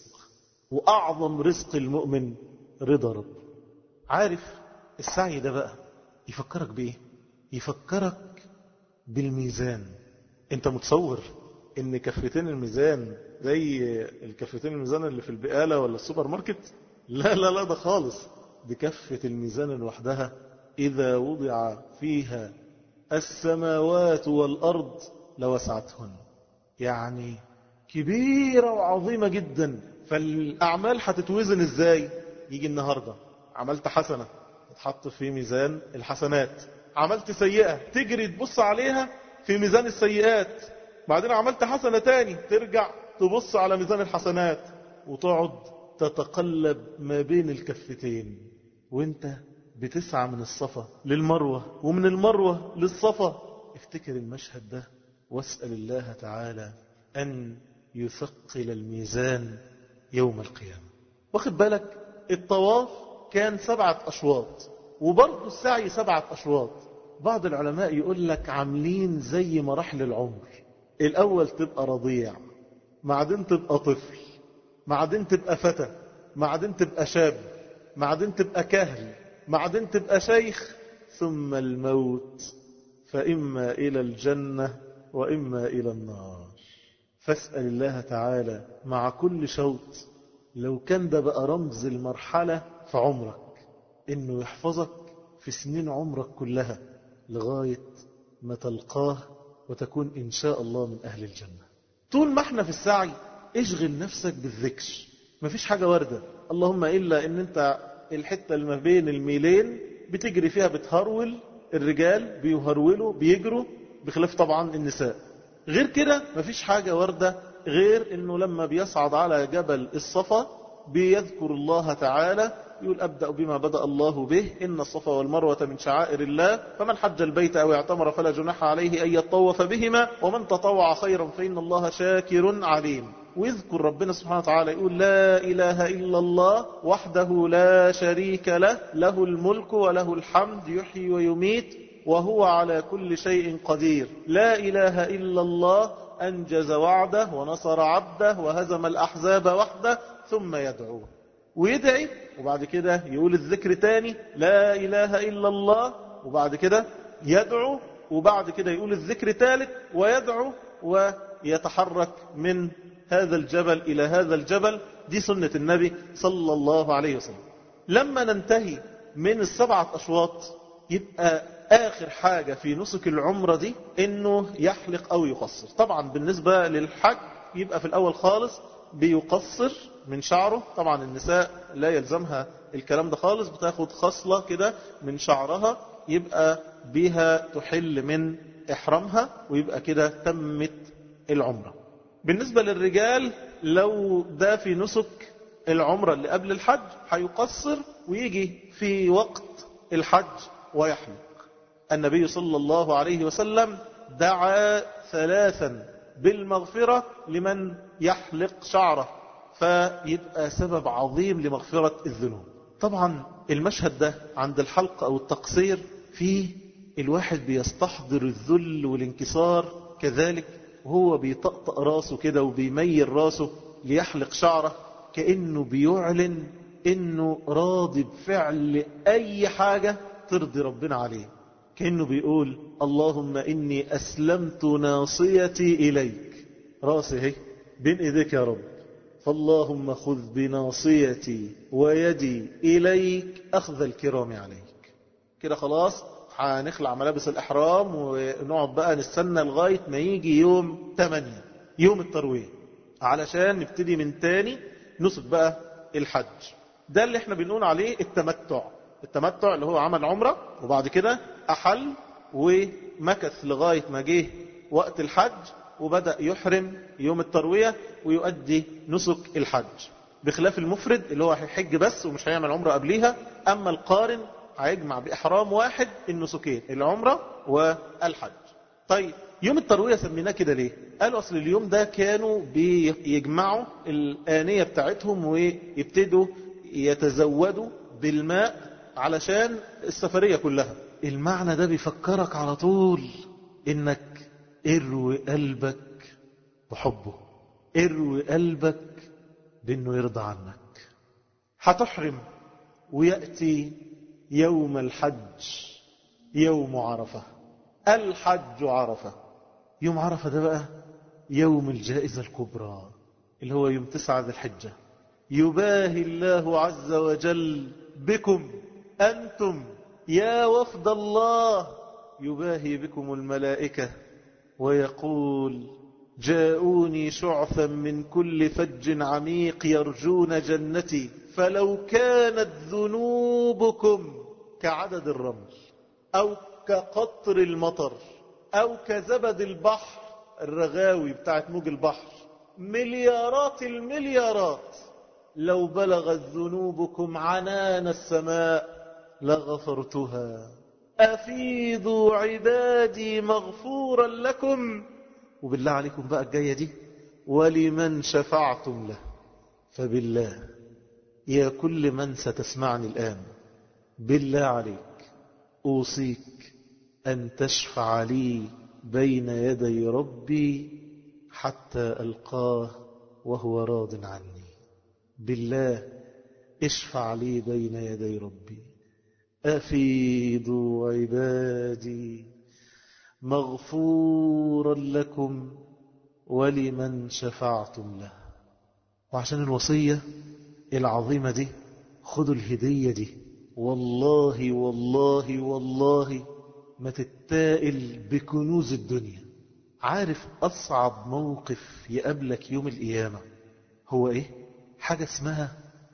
وأعظم رزق المؤمن رضا رب. عارف السعي ده بقى يفكرك بإيه؟ يفكرك بالميزان. انت متصور ان كفتين الميزان زي الكفتين الميزان اللي في البقالة ولا السوبر ماركت؟ لا لا لا، ده خالص. دي كفة الميزان لوحدها إذا وضع فيها السماوات والأرض لوسعتهن. يعني كبيرة وعظيمة جدا. فالأعمال هتتوزن ازاي؟ يجي النهاردة عملت حسنة تتحط في ميزان الحسنات، عملت سيئة تجري تبص عليها في ميزان السيئات، بعدين عملت حسنة تاني ترجع تبص على ميزان الحسنات، وتقعد تتقلب ما بين الكفتين وانت بتسعى من الصفا للمروة ومن المروة للصفا. افتكر المشهد ده واسأل الله تعالى أن يثقل الميزان يوم القيامة. واخد بالك؟ الطواف كان 7 أشواط، وبرضه السعي 7 أشواط. بعض العلماء يقول لك عاملين زي مراحل العمر، الأول تبقى رضيع، بعدين تبقى طفل، بعدين تبقى فتى، بعدين تبقى شاب، بعدين تبقى كهل، بعدين تبقى شيخ، ثم الموت، فإما إلى الجنة وإما إلى النار. فاسأل الله تعالى مع كل شوط، لو كان ده بقى رمز المرحلة في عمرك، إنه يحفظك في سنين عمرك كلها لغاية ما تلقاه وتكون إن شاء الله من أهل الجنة. طول ما احنا في السعي اشغل نفسك بالذكر، مفيش حاجة واردة اللهم إلا إن انت الحتة اللي ما بين الميلين بتجري فيها بتهرول، الرجال بيهرولوا بيجروا، بخلاف طبعا النساء. غير كده مفيش حاجة واردة غير إنه لما بيصعد على جبل الصفا بيذكر الله تعالى، يقول أبدأ بما بدأ الله به، إن الصفا والمروة من شعائر الله، فمن حج البيت أو اعتمر فلا جناح عليه أن يطوف بهما، ومن تطوع خيرا فإن الله شاكر عليم. ويذكر ربنا سبحانه وتعالى يقول لا إله إلا الله وحده لا شريك له، له الملك وله الحمد يحيي ويميت وهو على كل شيء قدير، لا إله إلا الله أنجز وعده ونصر عبده وهزم الأحزاب وحده، ثم يدعو ويدعي، وبعد كده يقول الذكر تاني لا إله إلا الله، وبعد كده يدعو، وبعد كده يقول الذكر تالت ويدعو، ويتحرك من هذا الجبل إلى هذا الجبل. دي سنة النبي صلى الله عليه وسلم. لما ننتهي من 7 أشواط يبقى آخر حاجة في نسك العمرة دي إنه يحلق أو يقصر. طبعا بالنسبة للحج يبقى في الأول خالص بيقصر من شعره، طبعا النساء لا يلزمها الكلام ده خالص، بتاخد خصلة كده من شعرها يبقى بها تحل من إحرامها، ويبقى كده تمت العمرة. بالنسبة للرجال لو ده في نسك العمرة اللي قبل الحج هيقصر ويجي في وقت الحج ويحلق. النبي صلى الله عليه وسلم دعا 3 بالمغفرة لمن يحلق شعره، فيبقى سبب عظيم لمغفرة الذنوب. طبعا المشهد ده عند الحلق أو التقصير فيه الواحد بيستحضر الذل والانكسار، كذلك وهو بيطقطق راسه كده وبيميل راسه ليحلق شعره، كأنه بيعلن إنه راضي بفعل أي حاجة ترضي ربنا عليه، كأنه بيقول اللهم إني أسلمت ناصيتي إليك، راسي هي بين إيديك يا رب، فاللهم خذ بناصيتي ويدي إليك أخذ الكرام عليك. كده خلاص هنخلع ملابس الإحرام ونقعد بقى نستنى لغاية ما يجي يوم 8 يوم التروية علشان نبتدي من تاني نسك بقى الحج. ده اللي احنا بنقول عليه التمتع. التمتع اللي هو عمل عمرة وبعد كده أحل ومكث لغاية ما جه وقت الحج وبدأ يحرم يوم التروية ويؤدي نسك الحج، بخلاف المفرد اللي هو هيحج بس ومش هيعمل عمرة قبليها. أما القارن هيجمع بإحرام واحد النسكين، العمرة والحج. طيب يوم التروية سميناه كده ليه؟ قالوا أصل اليوم ده كانوا بيجمعوا الآنية بتاعتهم ويبتدوا يتزودوا بالماء علشان السفرية كلها. المعنى ده بيفكرك على طول إنك اروي قلبك بحبه، اروي قلبك بأنه يرضى عنك. هتحرم ويأتي يوم الحج يوم عرفة، الحج عرفة. يوم عرفة ده بقى يوم الجائزة الكبرى اللي هو يوم 9 ذي الحجة. يباهي الله عز وجل بكم أنتم يا وفد الله، يباهي بكم الملائكة ويقول جاءوني شعثا من كل فج عميق يرجون جنتي، فلو كانت ذنوبكم كعدد الرمل أو كقطر المطر أو كزبد البحر، الرغاوي بتاعت موج البحر مليارات المليارات، لو بلغت ذنوبكم عنان السماء لغفرتها، أفيضوا عبادي مغفورا لكم. وبالله عليكم بقى الجاية دي ولمن شفعتم له، فبالله يا كل من ستسمعني الآن، بالله عليك أوصيك أن تشفع لي بين يدي ربي حتى ألقاه وهو راض عني. بالله اشفع لي بين يدي ربي. أفيضوا عبادي مغفورا لكم ولمن شفعتم له. وعشان الوصية العظيمة دي خدوا الهدية دي، والله والله والله ما تتائل بكنوز الدنيا. عارف أصعب موقف يقابلك يوم القيامة هو إيه؟ حاجة اسمها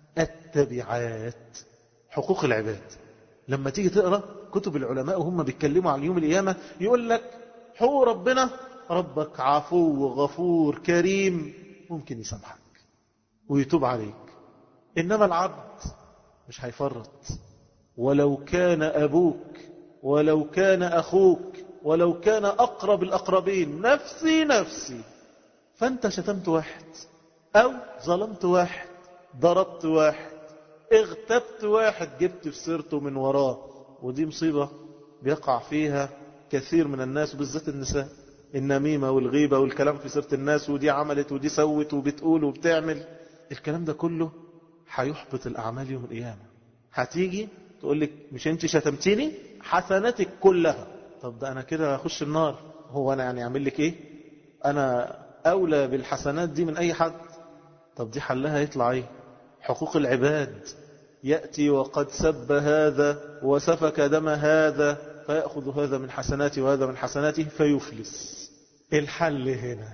التبعات، حقوق العباد. لما تيجي تقرأ كتب العلماء وهم بيتكلموا عن يوم القيامة يقول لك حقوق ربنا، ربك عفو غفور كريم، ممكن يسامحك ويتوب عليك، إنما العبد مش هيفرط. ولو كان أبوك ولو كان أخوك ولو كان أقرب الأقربين، نفسي نفسي، فأنت شتمت واحد أو ظلمت واحد، ضربت واحد، اغتبت واحد، جبت في سيرته من وراه، ودي مصيبة بيقع فيها كثير من الناس وبالذات النساء، النميمة والغيبة والكلام في سيرة الناس، ودي عملت ودي سوت وبتقول وبتعمل. الكلام ده كله هيحبط الأعمال يوم القيامة. هتيجي تقول لك مش انت شتمتيني، حسناتك كلها. طب ده انا كده اخش النار، هو انا يعني اعمل لك ايه؟ انا اولى بالحسنات دي من اي حد. طب دي حلها يطلع ايه؟ حقوق العباد. يأتي وقد سب هذا وسفك دم هذا فيأخذ هذا من حسناته وهذا من حسناته فيفلس. الحل هنا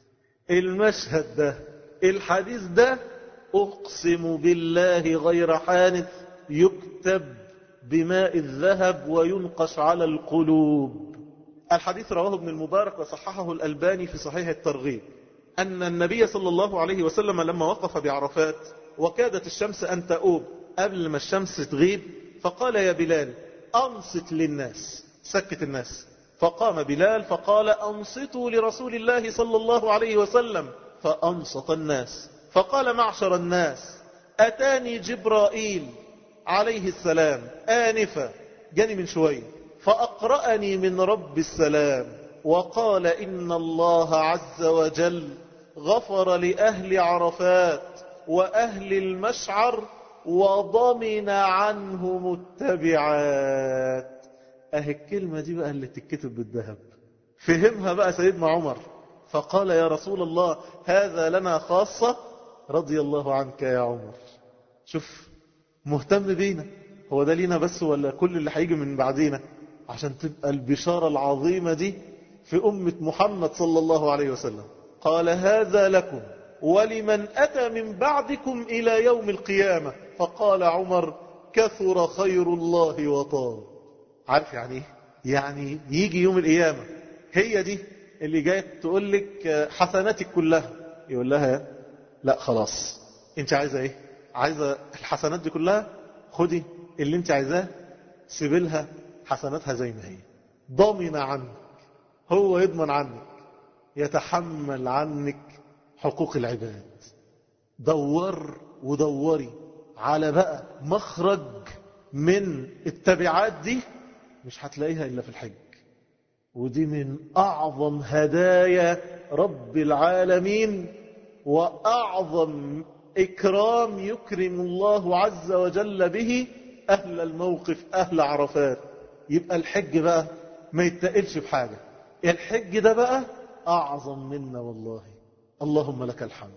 المشهد ده، الحديث ده، أقسم بالله غير حانث، يكتب بماء الذهب وينقش على القلوب. الحديث رواه ابن المبارك وصححه الألباني في صحيح الترغيب، أن النبي صلى الله عليه وسلم لما وقف بعرفات وكادت الشمس أن تؤوب، قبل ما الشمس تغيب، فقال يا بلال أنصت للناس، سكت الناس. فقام بلال فقال أنصتوا لرسول الله صلى الله عليه وسلم، فأنصت الناس. فقال معشر الناس أتاني جبرائيل عليه السلام آنفا، جاني من شوية، فأقرأني من رب السلام وقال إن الله عز وجل غفر لأهل عرفات وأهل المشعر وضمن عنهم التبعات. أهي الكلمة دي بقى اللي تتكتب بالذهب. فهمها بقى سيدنا عمر فقال يا رسول الله هذا لنا خاصة، رضي الله عنك يا عمر. شوف مهتم بينا، هو ده لينا بس ولا كل اللي هيجي من بعدينا؟ عشان تبقى البشارة العظيمة دي في أمة محمد صلى الله عليه وسلم. قال هذا لكم ولمن أتى من بعدكم إلى يوم القيامة. فقال عمر كثر خير الله وطاب. عارف يعني ايه؟ يعني يجي يوم القيامة هي دي اللي جاية تقول لك حسناتك كلها، يقول لها لا خلاص، انت عايزة ايه؟ عايزة الحسنات دي كلها؟ خدي اللي انت عايزاه، سيبلها حسناتها زي ما هي. ضامن عنك، هو يضمن عنك، يتحمل عنك حقوق العباد. دور ودوري على بقى مخرج من التبعات دي، مش هتلاقيها إلا في الحج. ودي من أعظم هدايا رب العالمين وأعظم إكرام يكرم الله عز وجل به أهل الموقف، أهل عرفات. يبقى الحج بقى ما يتقلش بحاجة. الحج ده بقى أعظم منا والله. اللهم لك الحمد.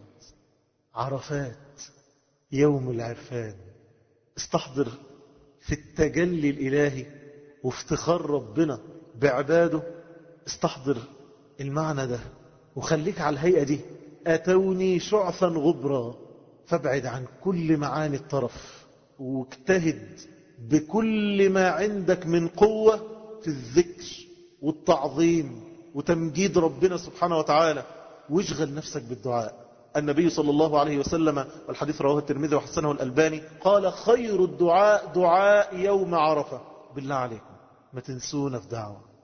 عرفات يوم العرفان، استحضر في التجلي الإلهي وافتخار ربنا بعباده، استحضر المعنى ده وخليك على الهيئة دي. أتوني شعثا غبرا، فابعد عن كل معاني الطرف واجتهد بكل ما عندك من قوة في الذكر والتعظيم وتمجيد ربنا سبحانه وتعالى، واشغل نفسك بالدعاء. النبي صلى الله عليه وسلم، والحديث رواه الترمذي وحسنه الألباني، قال خير الدعاء دعاء يوم عرفة. بالله عليكم ما تنسونا في دعوة،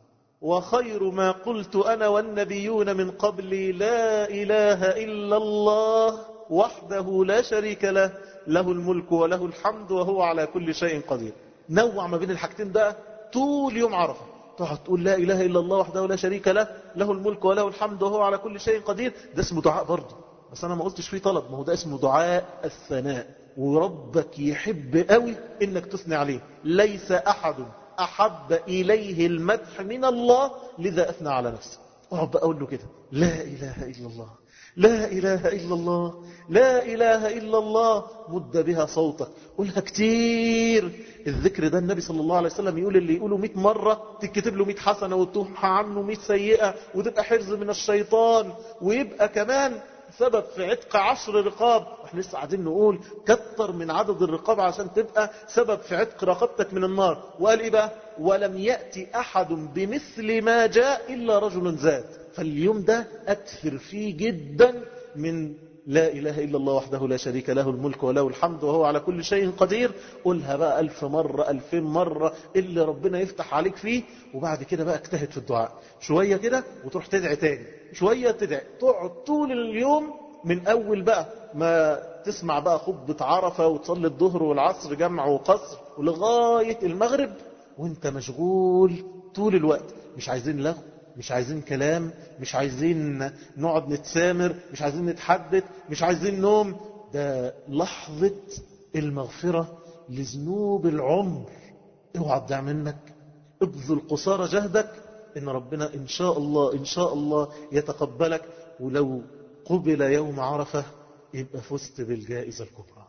وخير ما قلت أنا والنبيون من قبلي لا إله إلا الله وحده لا شريك له له الملك وله الحمد وهو على كل شيء قدير. نوع ما بين الحاجتين بقى طول يوم عرفة، تقعد تقول لا إله إلا الله وحده لا شريك له له الملك وله الحمد وهو على كل شيء قدير. ده اسمه دعاء برضه، بس أنا ما قلتش فيه طلب، ما هو ده اسمه دعاء الثناء، وربك يحب قوي إنك تثني عليه. ليس أحد أحب إليه المدح من الله لذا أثنى على نفسه. أقعد أقول له كده لا إله إلا الله لا إله إلا الله لا إله إلا الله، مد بها صوتك، قولها كتير. الذكر ده النبي صلى الله عليه وسلم يقول اللي يقوله 100 مرة تكتب له 100 حسنة وتمحى عنه 100 سيئة وتبقى حرز من الشيطان، ويبقى كمان سبب في عتق 10 رقاب. احنا لسه قاعدين نقول كتر من عدد الرقاب عشان تبقى سبب في عتق رقبتك من النار. وقال ايه بقى؟ ولم يأتي أحد بمثل ما جاء إلا رجل زاد. فاليوم ده أكثر فيه جدا من لا إله إلا الله وحده لا شريك له الملك وله الحمد وهو على كل شيء قدير. قولها بقى 1000 مرة 2000 مرة اللي ربنا يفتح عليك فيه. وبعد كده بقى اجتهد في الدعاء شوية كده وتروح تدعي تاني شوية، تدعي تقعد طول اليوم من أول بقى ما تسمع بقى خطبة عرفة وتصلي الظهر والعصر جمع وقصر ولغاية المغرب وانت مشغول طول الوقت. مش عايزين لغو، مش عايزين كلام، مش عايزين نقعد نتسامر، مش عايزين نتحدث، مش عايزين نوم. ده لحظة المغفرة لذنوب العمر. اوعى تضيع منك، ابذل قصارى جهدك ان ربنا ان شاء الله ان شاء الله يتقبلك. ولو قبل يوم عرفة يبقى فزت بالجائزة الكبرى.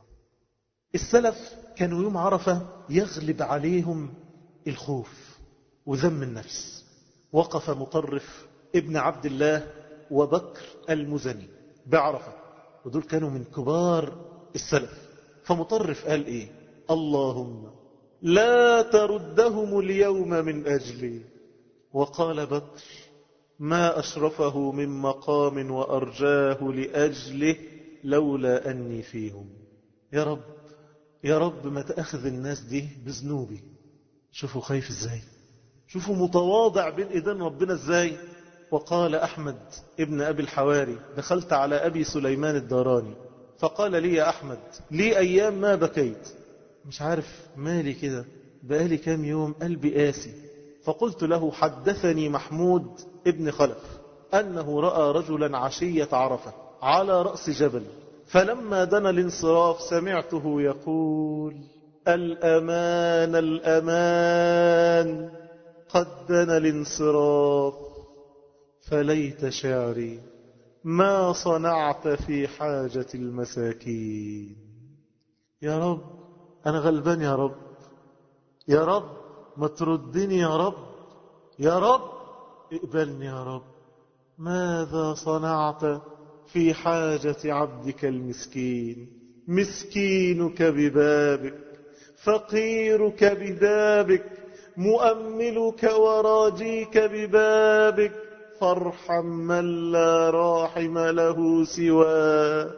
السلف كانوا يوم عرفة يغلب عليهم الخوف وذم النفس. وقف مطرف ابن عبد الله وبكر المزني بعرفة، ودول كانوا من كبار السلف. فمطرف قال ايه؟ اللهم لا تردهم اليوم من أجلي. وقال بكر ما أشرفه من مقام وأرجاه لأجله لولا أني فيهم. يا رب يا رب ما تأخذ الناس دي بذنوبي. شوفوا خايف ازاي، شوفوا متواضع بين ايدين ربنا ازاي. وقال أحمد ابن أبي الحواري دخلت على أبي سليمان الداراني فقال لي يا أحمد لي أيام ما بكيت، مش عارف مالي كده بقالي كام يوم قلبي قاسي. فقلت له حدثني محمود ابن خلف أنه رأى رجلا عشية عرفة على رأس جبل، فلما دنا الانصراف سمعته يقول الأمان الأمان قد دنا الانصراف فليت شعري ما صنعت في حاجة المساكين. يا رب أنا غلبان يا رب، يا رب ما تردني يا رب، يا رب اقبلني يا رب. ماذا صنعت في حاجة عبدك المسكين؟ مسكينك ببابك، فقيرك ببابك، مؤملك وراجيك ببابك، فارحم من لا راحم له سواك.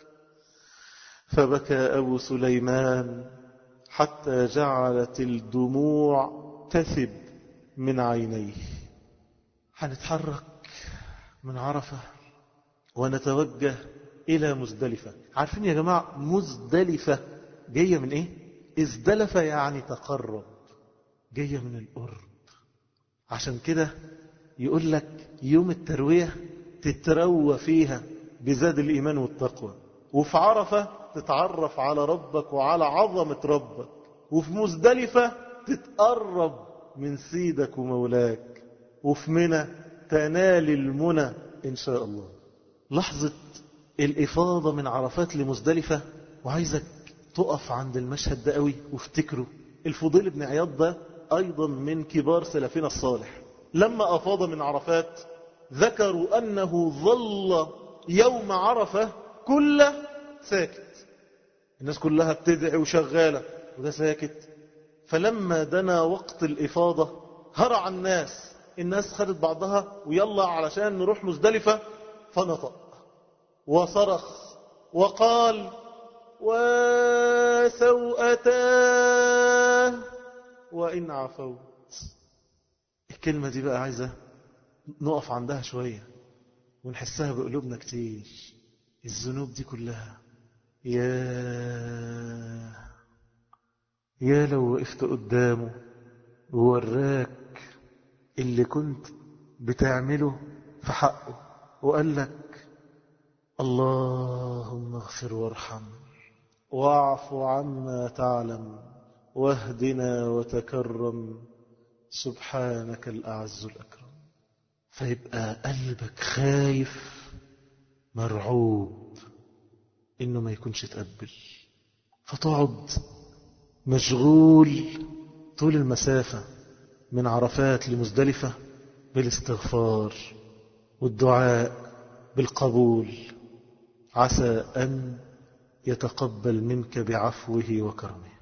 فبكى أبو سليمان حتى جعلت الدموع تثب من عينيه. هنتحرك من عرفة ونتوجه إلى مزدلفة. عارفين يا جماعة مزدلفة جاية من إيه؟ ازدلف يعني تقرب، جاية من القرب. عشان كده يقول لك يوم التروية تتروى فيها بزاد الإيمان والتقوى، وفي عرفة تتعرف على ربك وعلى عظمة ربك، وفي مزدلفة تتقرب من سيدك ومولاك، وفي منى تنال المنى إن شاء الله. لحظة الإفاضة من عرفات لمزدلفة، وعايزك تقف عند المشهد ده قوي وافتكره. الفضيل بن عياض ده أيضا من كبار سلفنا الصالح، لما أفاض من عرفات ذكروا أنه ظل يوم عرفة كله ساكت، الناس كلها بتدعي وشغالة وده ساكت. فلما دنا وقت الإفاضة هرع الناس خدت بعضها ويلا علشان نروح مزدلفة، فنطق وصرخ وقال وسوءتاه وإن عفوت. الكلمة دي بقى عايزة نقف عندها شوية ونحسها بقلوبنا كتير. الذنوب دي كلها يا لو وقفت قدامه ووراك اللي كنت بتعمله في حقه وقال لك اللهم اغفر وارحم واعف عما تعلم واهدنا وتكرم سبحانك الأعز الأكرم، فيبقى قلبك خايف مرعوب إنه ما يكونش تقبل، فتقعد مشغول طول المسافة من عرفات لمزدلفة بالاستغفار والدعاء بالقبول، عسى أن يتقبل منك بعفوه وكرمه.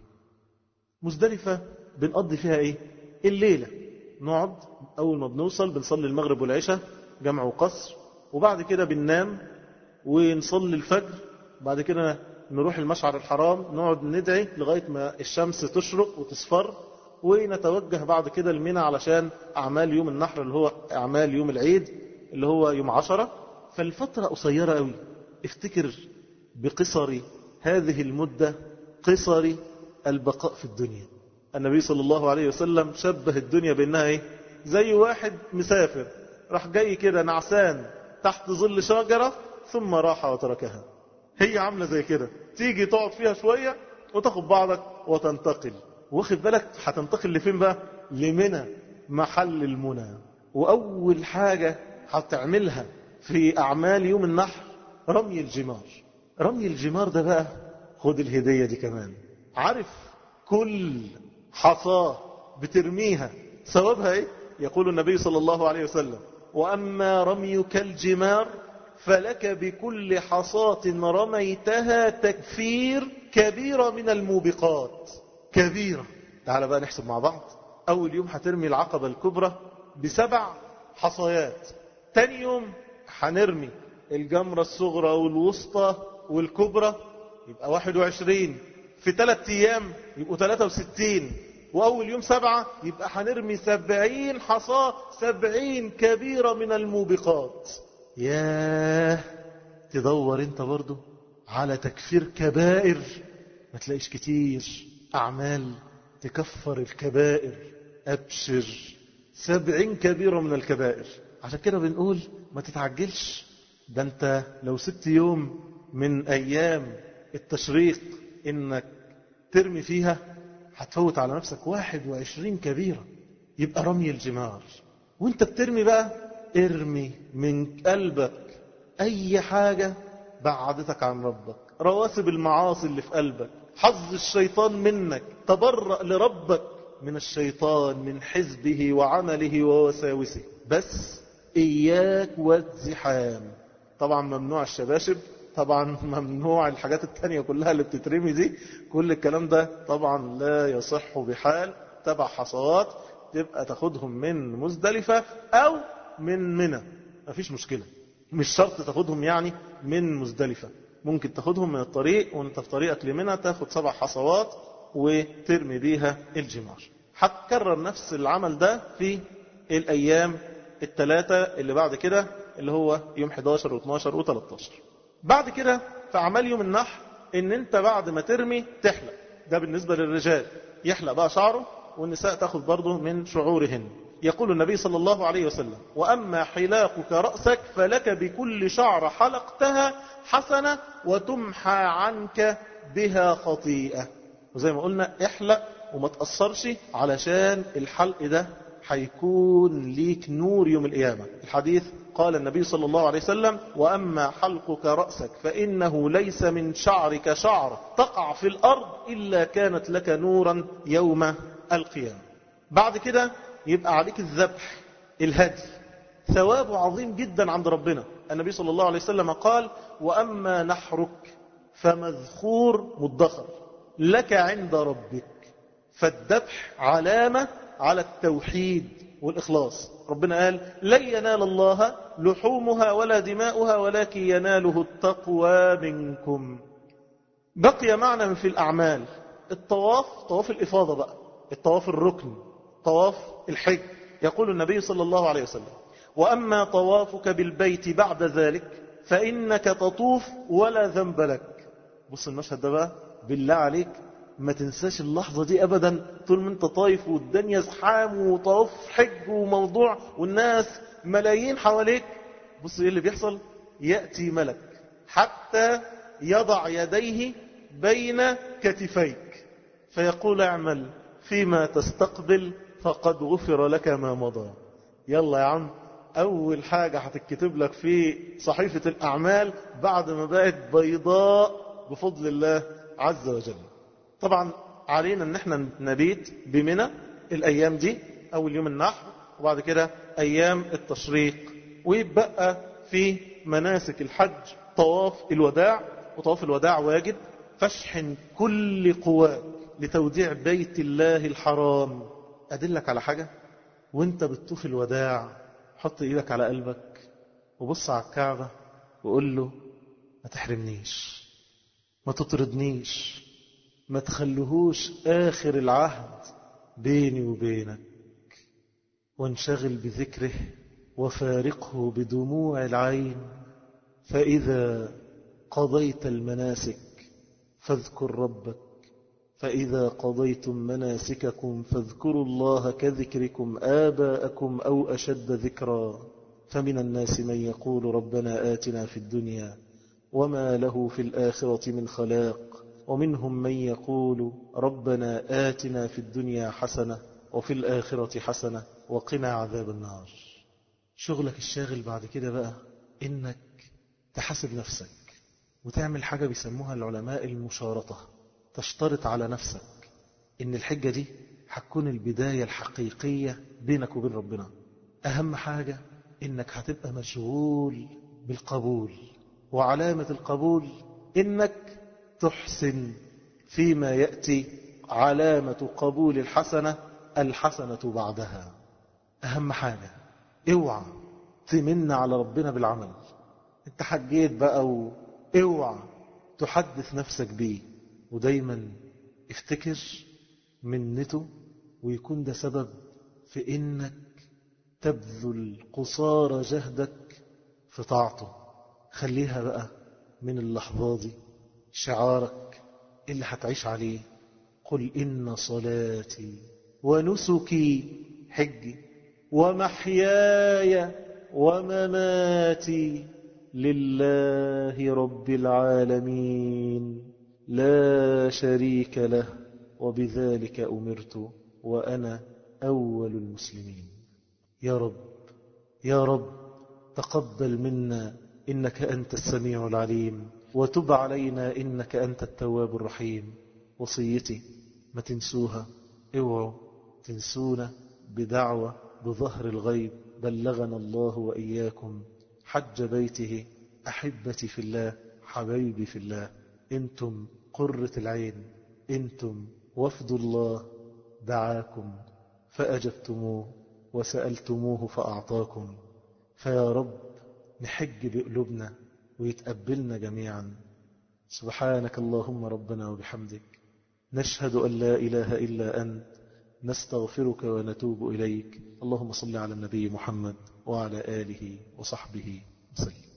مزدلفة بنقضي فيها ايه؟ الليلة نقعد، أول ما بنوصل بنصلي المغرب والعشاء جمع وقصر، وبعد كده بننام ونصلي الفجر، بعد كده نروح المشعر الحرام نقعد ندعي لغاية ما الشمس تشرق وتصفر، ونتوجه بعد كده لمنى علشان أعمال يوم النحر اللي هو أعمال يوم العيد اللي هو يوم 10. فالفترة قصيرة قوي. افتكر بقصر هذه المدة قصر البقاء في الدنيا. النبي صلى الله عليه وسلم شبه الدنيا بأنها ايه؟ زي واحد مسافر راح جاي كده نعسان تحت ظل شجرة ثم راح وتركها. هي عاملة زي كده، تيجي تقعد فيها شوية وتاخد بعضك وتنتقل. واخد بالك هتنتقل لفين بقى؟ لمنى، محل المنى. وأول حاجة هتعملها في أعمال يوم النحر رمي الجمار. رمي الجمار ده بقى خد الهدية دي كمان. عارف كل حصاة بترميها ثوابها ايه؟ يقول النبي صلى الله عليه وسلم وأما رميك الجمار فلك بكل حصاة رميتها تكفير كبيرة من الموبقات. كبيرة. تعال بقى نحسب مع بعض. أول يوم هترمي العقبة الكبرى ب7 حصيات، تاني يوم هنرمي الجمرة الصغرى والوسطى والكبرى يبقى 21، في 3 أيام يبقوا 63، وأول يوم 7 يبقى هنرمي 70 حصاة، 70 كبيرة من الموبقات. ياه، تدور انت برضو على تكفير كبائر ما تلاقيش كتير أعمال تكفر الكبائر. أبشر، 70 كبيرة من الكبائر. عشان كده بنقول ما تتعجلش، ده انت لو 6 يوم من أيام التشريق انك ترمي فيها هتفوت على نفسك 21 كبيرة. يبقى رمي الجمار وانت بترمي بقى ارمي من قلبك اي حاجة بعدتك عن ربك، رواسب المعاصي اللي في قلبك، حظ الشيطان منك، تبرأ لربك من الشيطان من حزبه وعمله ووساوسه. بس إياك والزحام. طبعا ممنوع الشباشب، طبعا ممنوع الحاجات التانية كلها اللي بتترمي دي، كل الكلام ده طبعا لا يصح بحال. 7 حصوات تبقى تاخدهم من مزدلفة أو من منى، مفيش مشكلة. مش شرط تاخدهم يعني من مزدلفة، ممكن تاخدهم من الطريق وانت في طريقك لمنى تاخد 7 حصوات وترمي بيها الجمار. هتكرر نفس العمل ده في الأيام ال3 اللي بعد كده اللي هو يوم 11 و12 و13. بعد كده في أعمال يوم النحر ان انت بعد ما ترمي تحلق. ده بالنسبة للرجال يحلق بقى شعره، والنساء تاخذ برضه من شعورهن. يقول النبي صلى الله عليه وسلم وأما حلاقك رأسك فلك بكل شعر حلقتها حسنة وتمحى عنك بها خطيئة. وزي ما قلنا احلق وما تأثرش علشان الحلق ده هيكون ليك نور يوم القيامة. الحديث قال النبي صلى الله عليه وسلم وأما حلقك رأسك فإنه ليس من شعرك شعر تقع في الأرض إلا كانت لك نورا يوم القيامة. بعد كده يبقى عليك الذبح، الهدي، ثوابه عظيم جدا عند ربنا. النبي صلى الله عليه وسلم قال وأما نحرك فمذخور مدخر لك عند ربك. فالذبح علامة على التوحيد والإخلاص. ربنا قال لن ينال الله لحومها ولا دماؤها ولكن يناله التقوى منكم. بقي معنا في الأعمال الطواف، طواف الإفاضة بقى، الطواف الركن، طواف الحج، يقول النبي صلى الله عليه وسلم: وأما طوافك بالبيت بعد ذلك فإنك تطوف ولا ذنب لك. بص المشهد ده بقى، بالله عليك ما تنساش اللحظة دي أبدا. طول ما انت طايف والدنيا زحام وطواف حج وموضوع والناس ملايين حواليك، بص ايه اللي بيحصل. يأتي ملك حتى يضع يديه بين كتفيك فيقول: اعمل فيما تستقبل فقد غفر لك ما مضى. يلا يا عم، أول حاجة هتتكتب لك في صحيفة الأعمال بعد ما بقت بيضاء بفضل الله عز وجل. طبعا علينا ان احنا نبيت بمنى الأيام دي، أول يوم النحر وبعد كده أيام التشريق، ويبقى في مناسك الحج طواف الوداع. وطواف الوداع واجب، فاشحن كل قواك لتوديع بيت الله الحرام. أدلك على حاجة، وانت بتطوف الوداع حط ايدك على قلبك وبص على الكعبة وقول له: ما تحرمنيش، ما تطردنيش، ما تخليهوش آخر العهد بيني وبينك. وانشغل بذكره وفارقه بدموع العين. فإذا قضيت المناسك فاذكر ربك، فإذا قضيتم مناسككم فاذكروا الله كذكركم آباءكم أو أشد ذكرا. فمن الناس من يقول ربنا آتنا في الدنيا وما له في الآخرة من خلاق، ومنهم من يقول ربنا آتنا في الدنيا حسنة وفي الآخرة حسنة وقنا عذاب النار. شغلك الشاغل بعد كده بقى إنك تحاسب نفسك وتعمل حاجة بيسموها العلماء المشارطة. تشترط على نفسك إن الحجة دي هتكون البداية الحقيقية بينك وبين ربنا. أهم حاجة إنك هتبقى مشغول بالقبول، وعلامة القبول إنك تحسن فيما يأتي. علامة قبول الحسنة الحسنة بعدها. أهم حاجة اوعى تمن على ربنا بالعمل. انت حجيت بقى، اوعى تحدث نفسك بيه. ودايما افتكر منته، ويكون ده سبب في انك تبذل قصارى جهدك في طاعته. خليها بقى من اللحظة دي شعارك اللي هتعيش عليه. قل إن صلاتي ونسكي حجي ومحياي ومماتي لله رب العالمين لا شريك له وبذلك أمرت وأنا أول المسلمين. يا رب يا رب تقبل منا إنك أنت السميع العليم، وتب علينا إنك أنت التواب الرحيم. وصيتي ما تنسوها، اوعوا تنسونا بدعوة بظهر الغيب بلغنا الله وإياكم حج بيته. أحبتي في الله، حبايبي في الله، انتم قرة العين، انتم وفد الله دعاكم فأجبتموه وسألتموه فأعطاكم. فيا رب نحج بقلوبنا ويتقبلنا جميعا. سبحانك اللهم ربنا وبحمدك، نشهد أن لا إله إلا أنت، نستغفرك ونتوب إليك. اللهم صل على النبي محمد وعلى آله وصحبه وسلم.